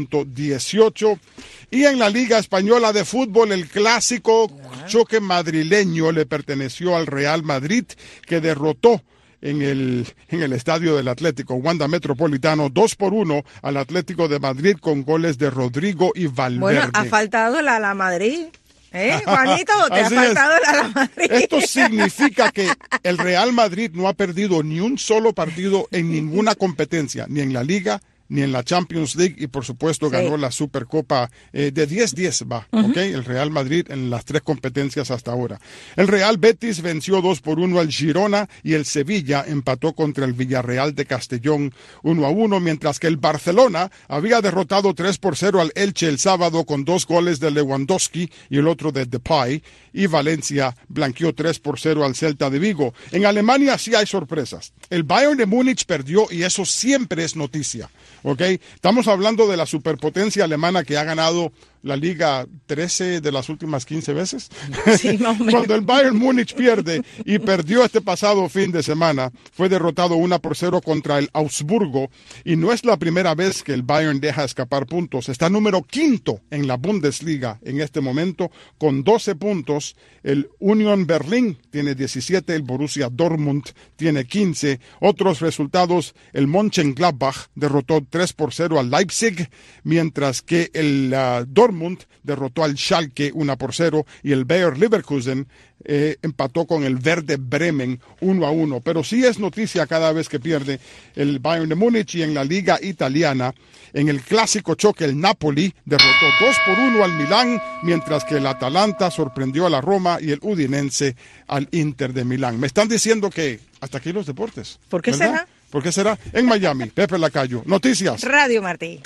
4.18. Y en la Liga Española de Fútbol, el clásico choque madrileño le perteneció al Real Madrid, que derrotó en el estadio del Atlético Wanda Metropolitano 2-1 al Atlético de Madrid con goles de Rodrigo y Valverde. Bueno, ha faltado la Madrid. Juanito, te ha Así faltado la Madrid. Esto significa que el Real Madrid no ha perdido ni un solo partido en ninguna competencia, ni en la Liga, ni en la Champions League, y por supuesto ganó la Supercopa de 10-10, ¿ok? El Real Madrid en las 3 competencias hasta ahora. El Real Betis venció 2-1 al Girona y el Sevilla empató contra el Villarreal de Castellón 1-1, mientras que el Barcelona había derrotado 3-0 al Elche el sábado con 2 goles de Lewandowski y el otro de Depay, y Valencia blanqueó 3-0 al Celta de Vigo. En Alemania sí hay sorpresas. El Bayern de Múnich perdió y eso siempre es noticia. ¿Ok? Estamos hablando de la superpotencia alemana que ha ganado la Liga 13 de las últimas 15 veces. Sí, más o menos. Cuando el Bayern Múnich pierde, y perdió este pasado fin de semana, fue derrotado 1-0 contra el Augsburgo, y no es la primera vez que el Bayern deja escapar puntos. Está número 5 en la Bundesliga en este momento, con 12 puntos. El Union Berlin tiene 17, el Borussia Dortmund tiene 15. Otros resultados, el Mönchengladbach derrotó 3-0 al Leipzig, mientras que el Dortmund derrotó al Schalke 1-0 y el Bayer Leverkusen empató con el Werder Bremen 1-1. Pero sí es noticia cada vez que pierde el Bayern de Múnich. Y en la Liga Italiana, en el clásico choque, el Napoli derrotó 2-1 al Milán, mientras que el Atalanta sorprendió a la Roma y el Udinense al Inter de Milán. Me están diciendo que hasta aquí los deportes. ¿Por qué ¿verdad? será? ¿Por qué será? En Miami, Pepe Lacayo. Noticias. Radio Martí.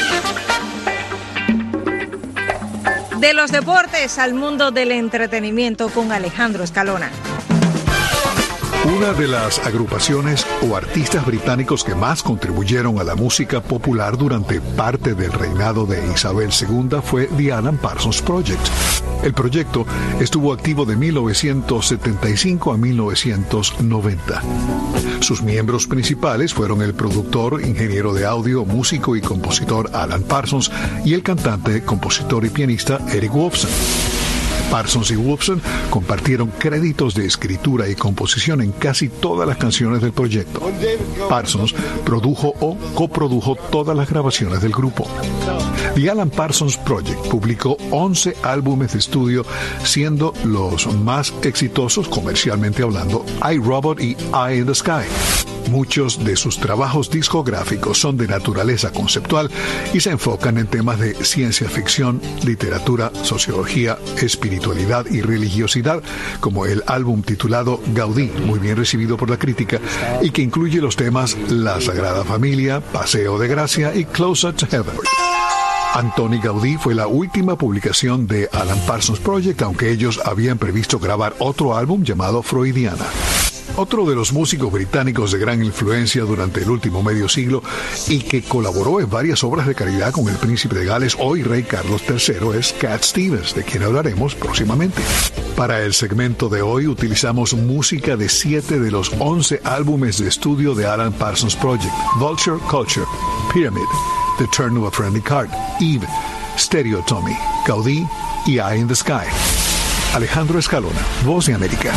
De los deportes al mundo del entretenimiento con Alejandro Escalona. Una de las agrupaciones o artistas británicos que más contribuyeron a la música popular durante parte del reinado de Isabel II fue The Alan Parsons Project. El proyecto estuvo activo de 1975 a 1990. Sus miembros principales fueron el productor, ingeniero de audio, músico y compositor Alan Parsons y el cantante, compositor y pianista Eric Woolfson. Parsons y Woolfson compartieron créditos de escritura y composición en casi todas las canciones del proyecto. Parsons produjo o coprodujo todas las grabaciones del grupo. The Alan Parsons Project publicó 11 álbumes de estudio, siendo los más exitosos comercialmente hablando iRobot y Eye in the Sky. Muchos de sus trabajos discográficos son de naturaleza conceptual y se enfocan en temas de ciencia ficción, literatura, sociología, espiritualidad y religiosidad, como el álbum titulado Gaudí, muy bien recibido por la crítica, y que incluye los temas La Sagrada Familia, Paseo de Gracia y Closer to Heaven. Antoni Gaudí fue la última publicación de Alan Parsons Project, aunque ellos habían previsto grabar otro álbum llamado Freudiana. Otro de los músicos británicos de gran influencia durante el último medio siglo y que colaboró en varias obras de caridad con el príncipe de Gales, hoy rey Carlos III, es Cat Stevens, de quien hablaremos próximamente. Para el segmento de hoy utilizamos música de 7 de los 11 álbumes de estudio de Alan Parsons Project: Vulture Culture, Pyramid, The Turn of a Friendly Card, Eve, Stereotomy, Gaudí y Eye in the Sky. Alejandro Escalona, Voz de América.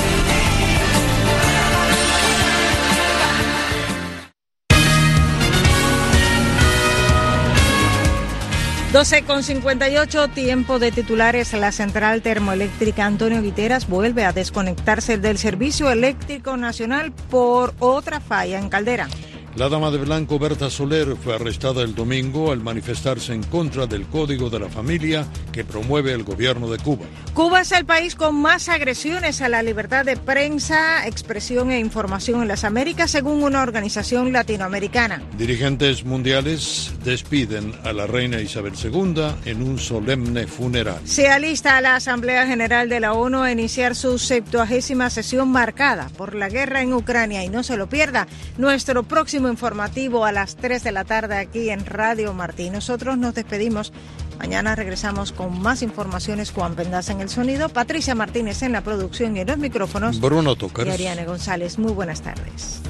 Con 58, tiempo de titulares. La central termoeléctrica Antonio Guiteras vuelve a desconectarse del servicio eléctrico nacional por otra falla en Caldera. La dama de blanco Berta Soler fue arrestada el domingo al manifestarse en contra del Código de la Familia que promueve el gobierno de Cuba. Cuba es el país con más agresiones a la libertad de prensa, expresión e información en las Américas, según una organización latinoamericana. Dirigentes mundiales despiden a la reina Isabel II en un solemne funeral. Se alista a la Asamblea General de la ONU a iniciar su 70ª sesión marcada por la guerra en Ucrania, y no se lo pierda nuestro próximo informativo a las 3 de la tarde aquí en Radio Martí. Nosotros nos despedimos. Mañana regresamos con más informaciones. Juan Pendaza en el sonido, Patricia Martínez en la producción y en los micrófonos. Bruno Tócares y Ariane González. Muy buenas tardes.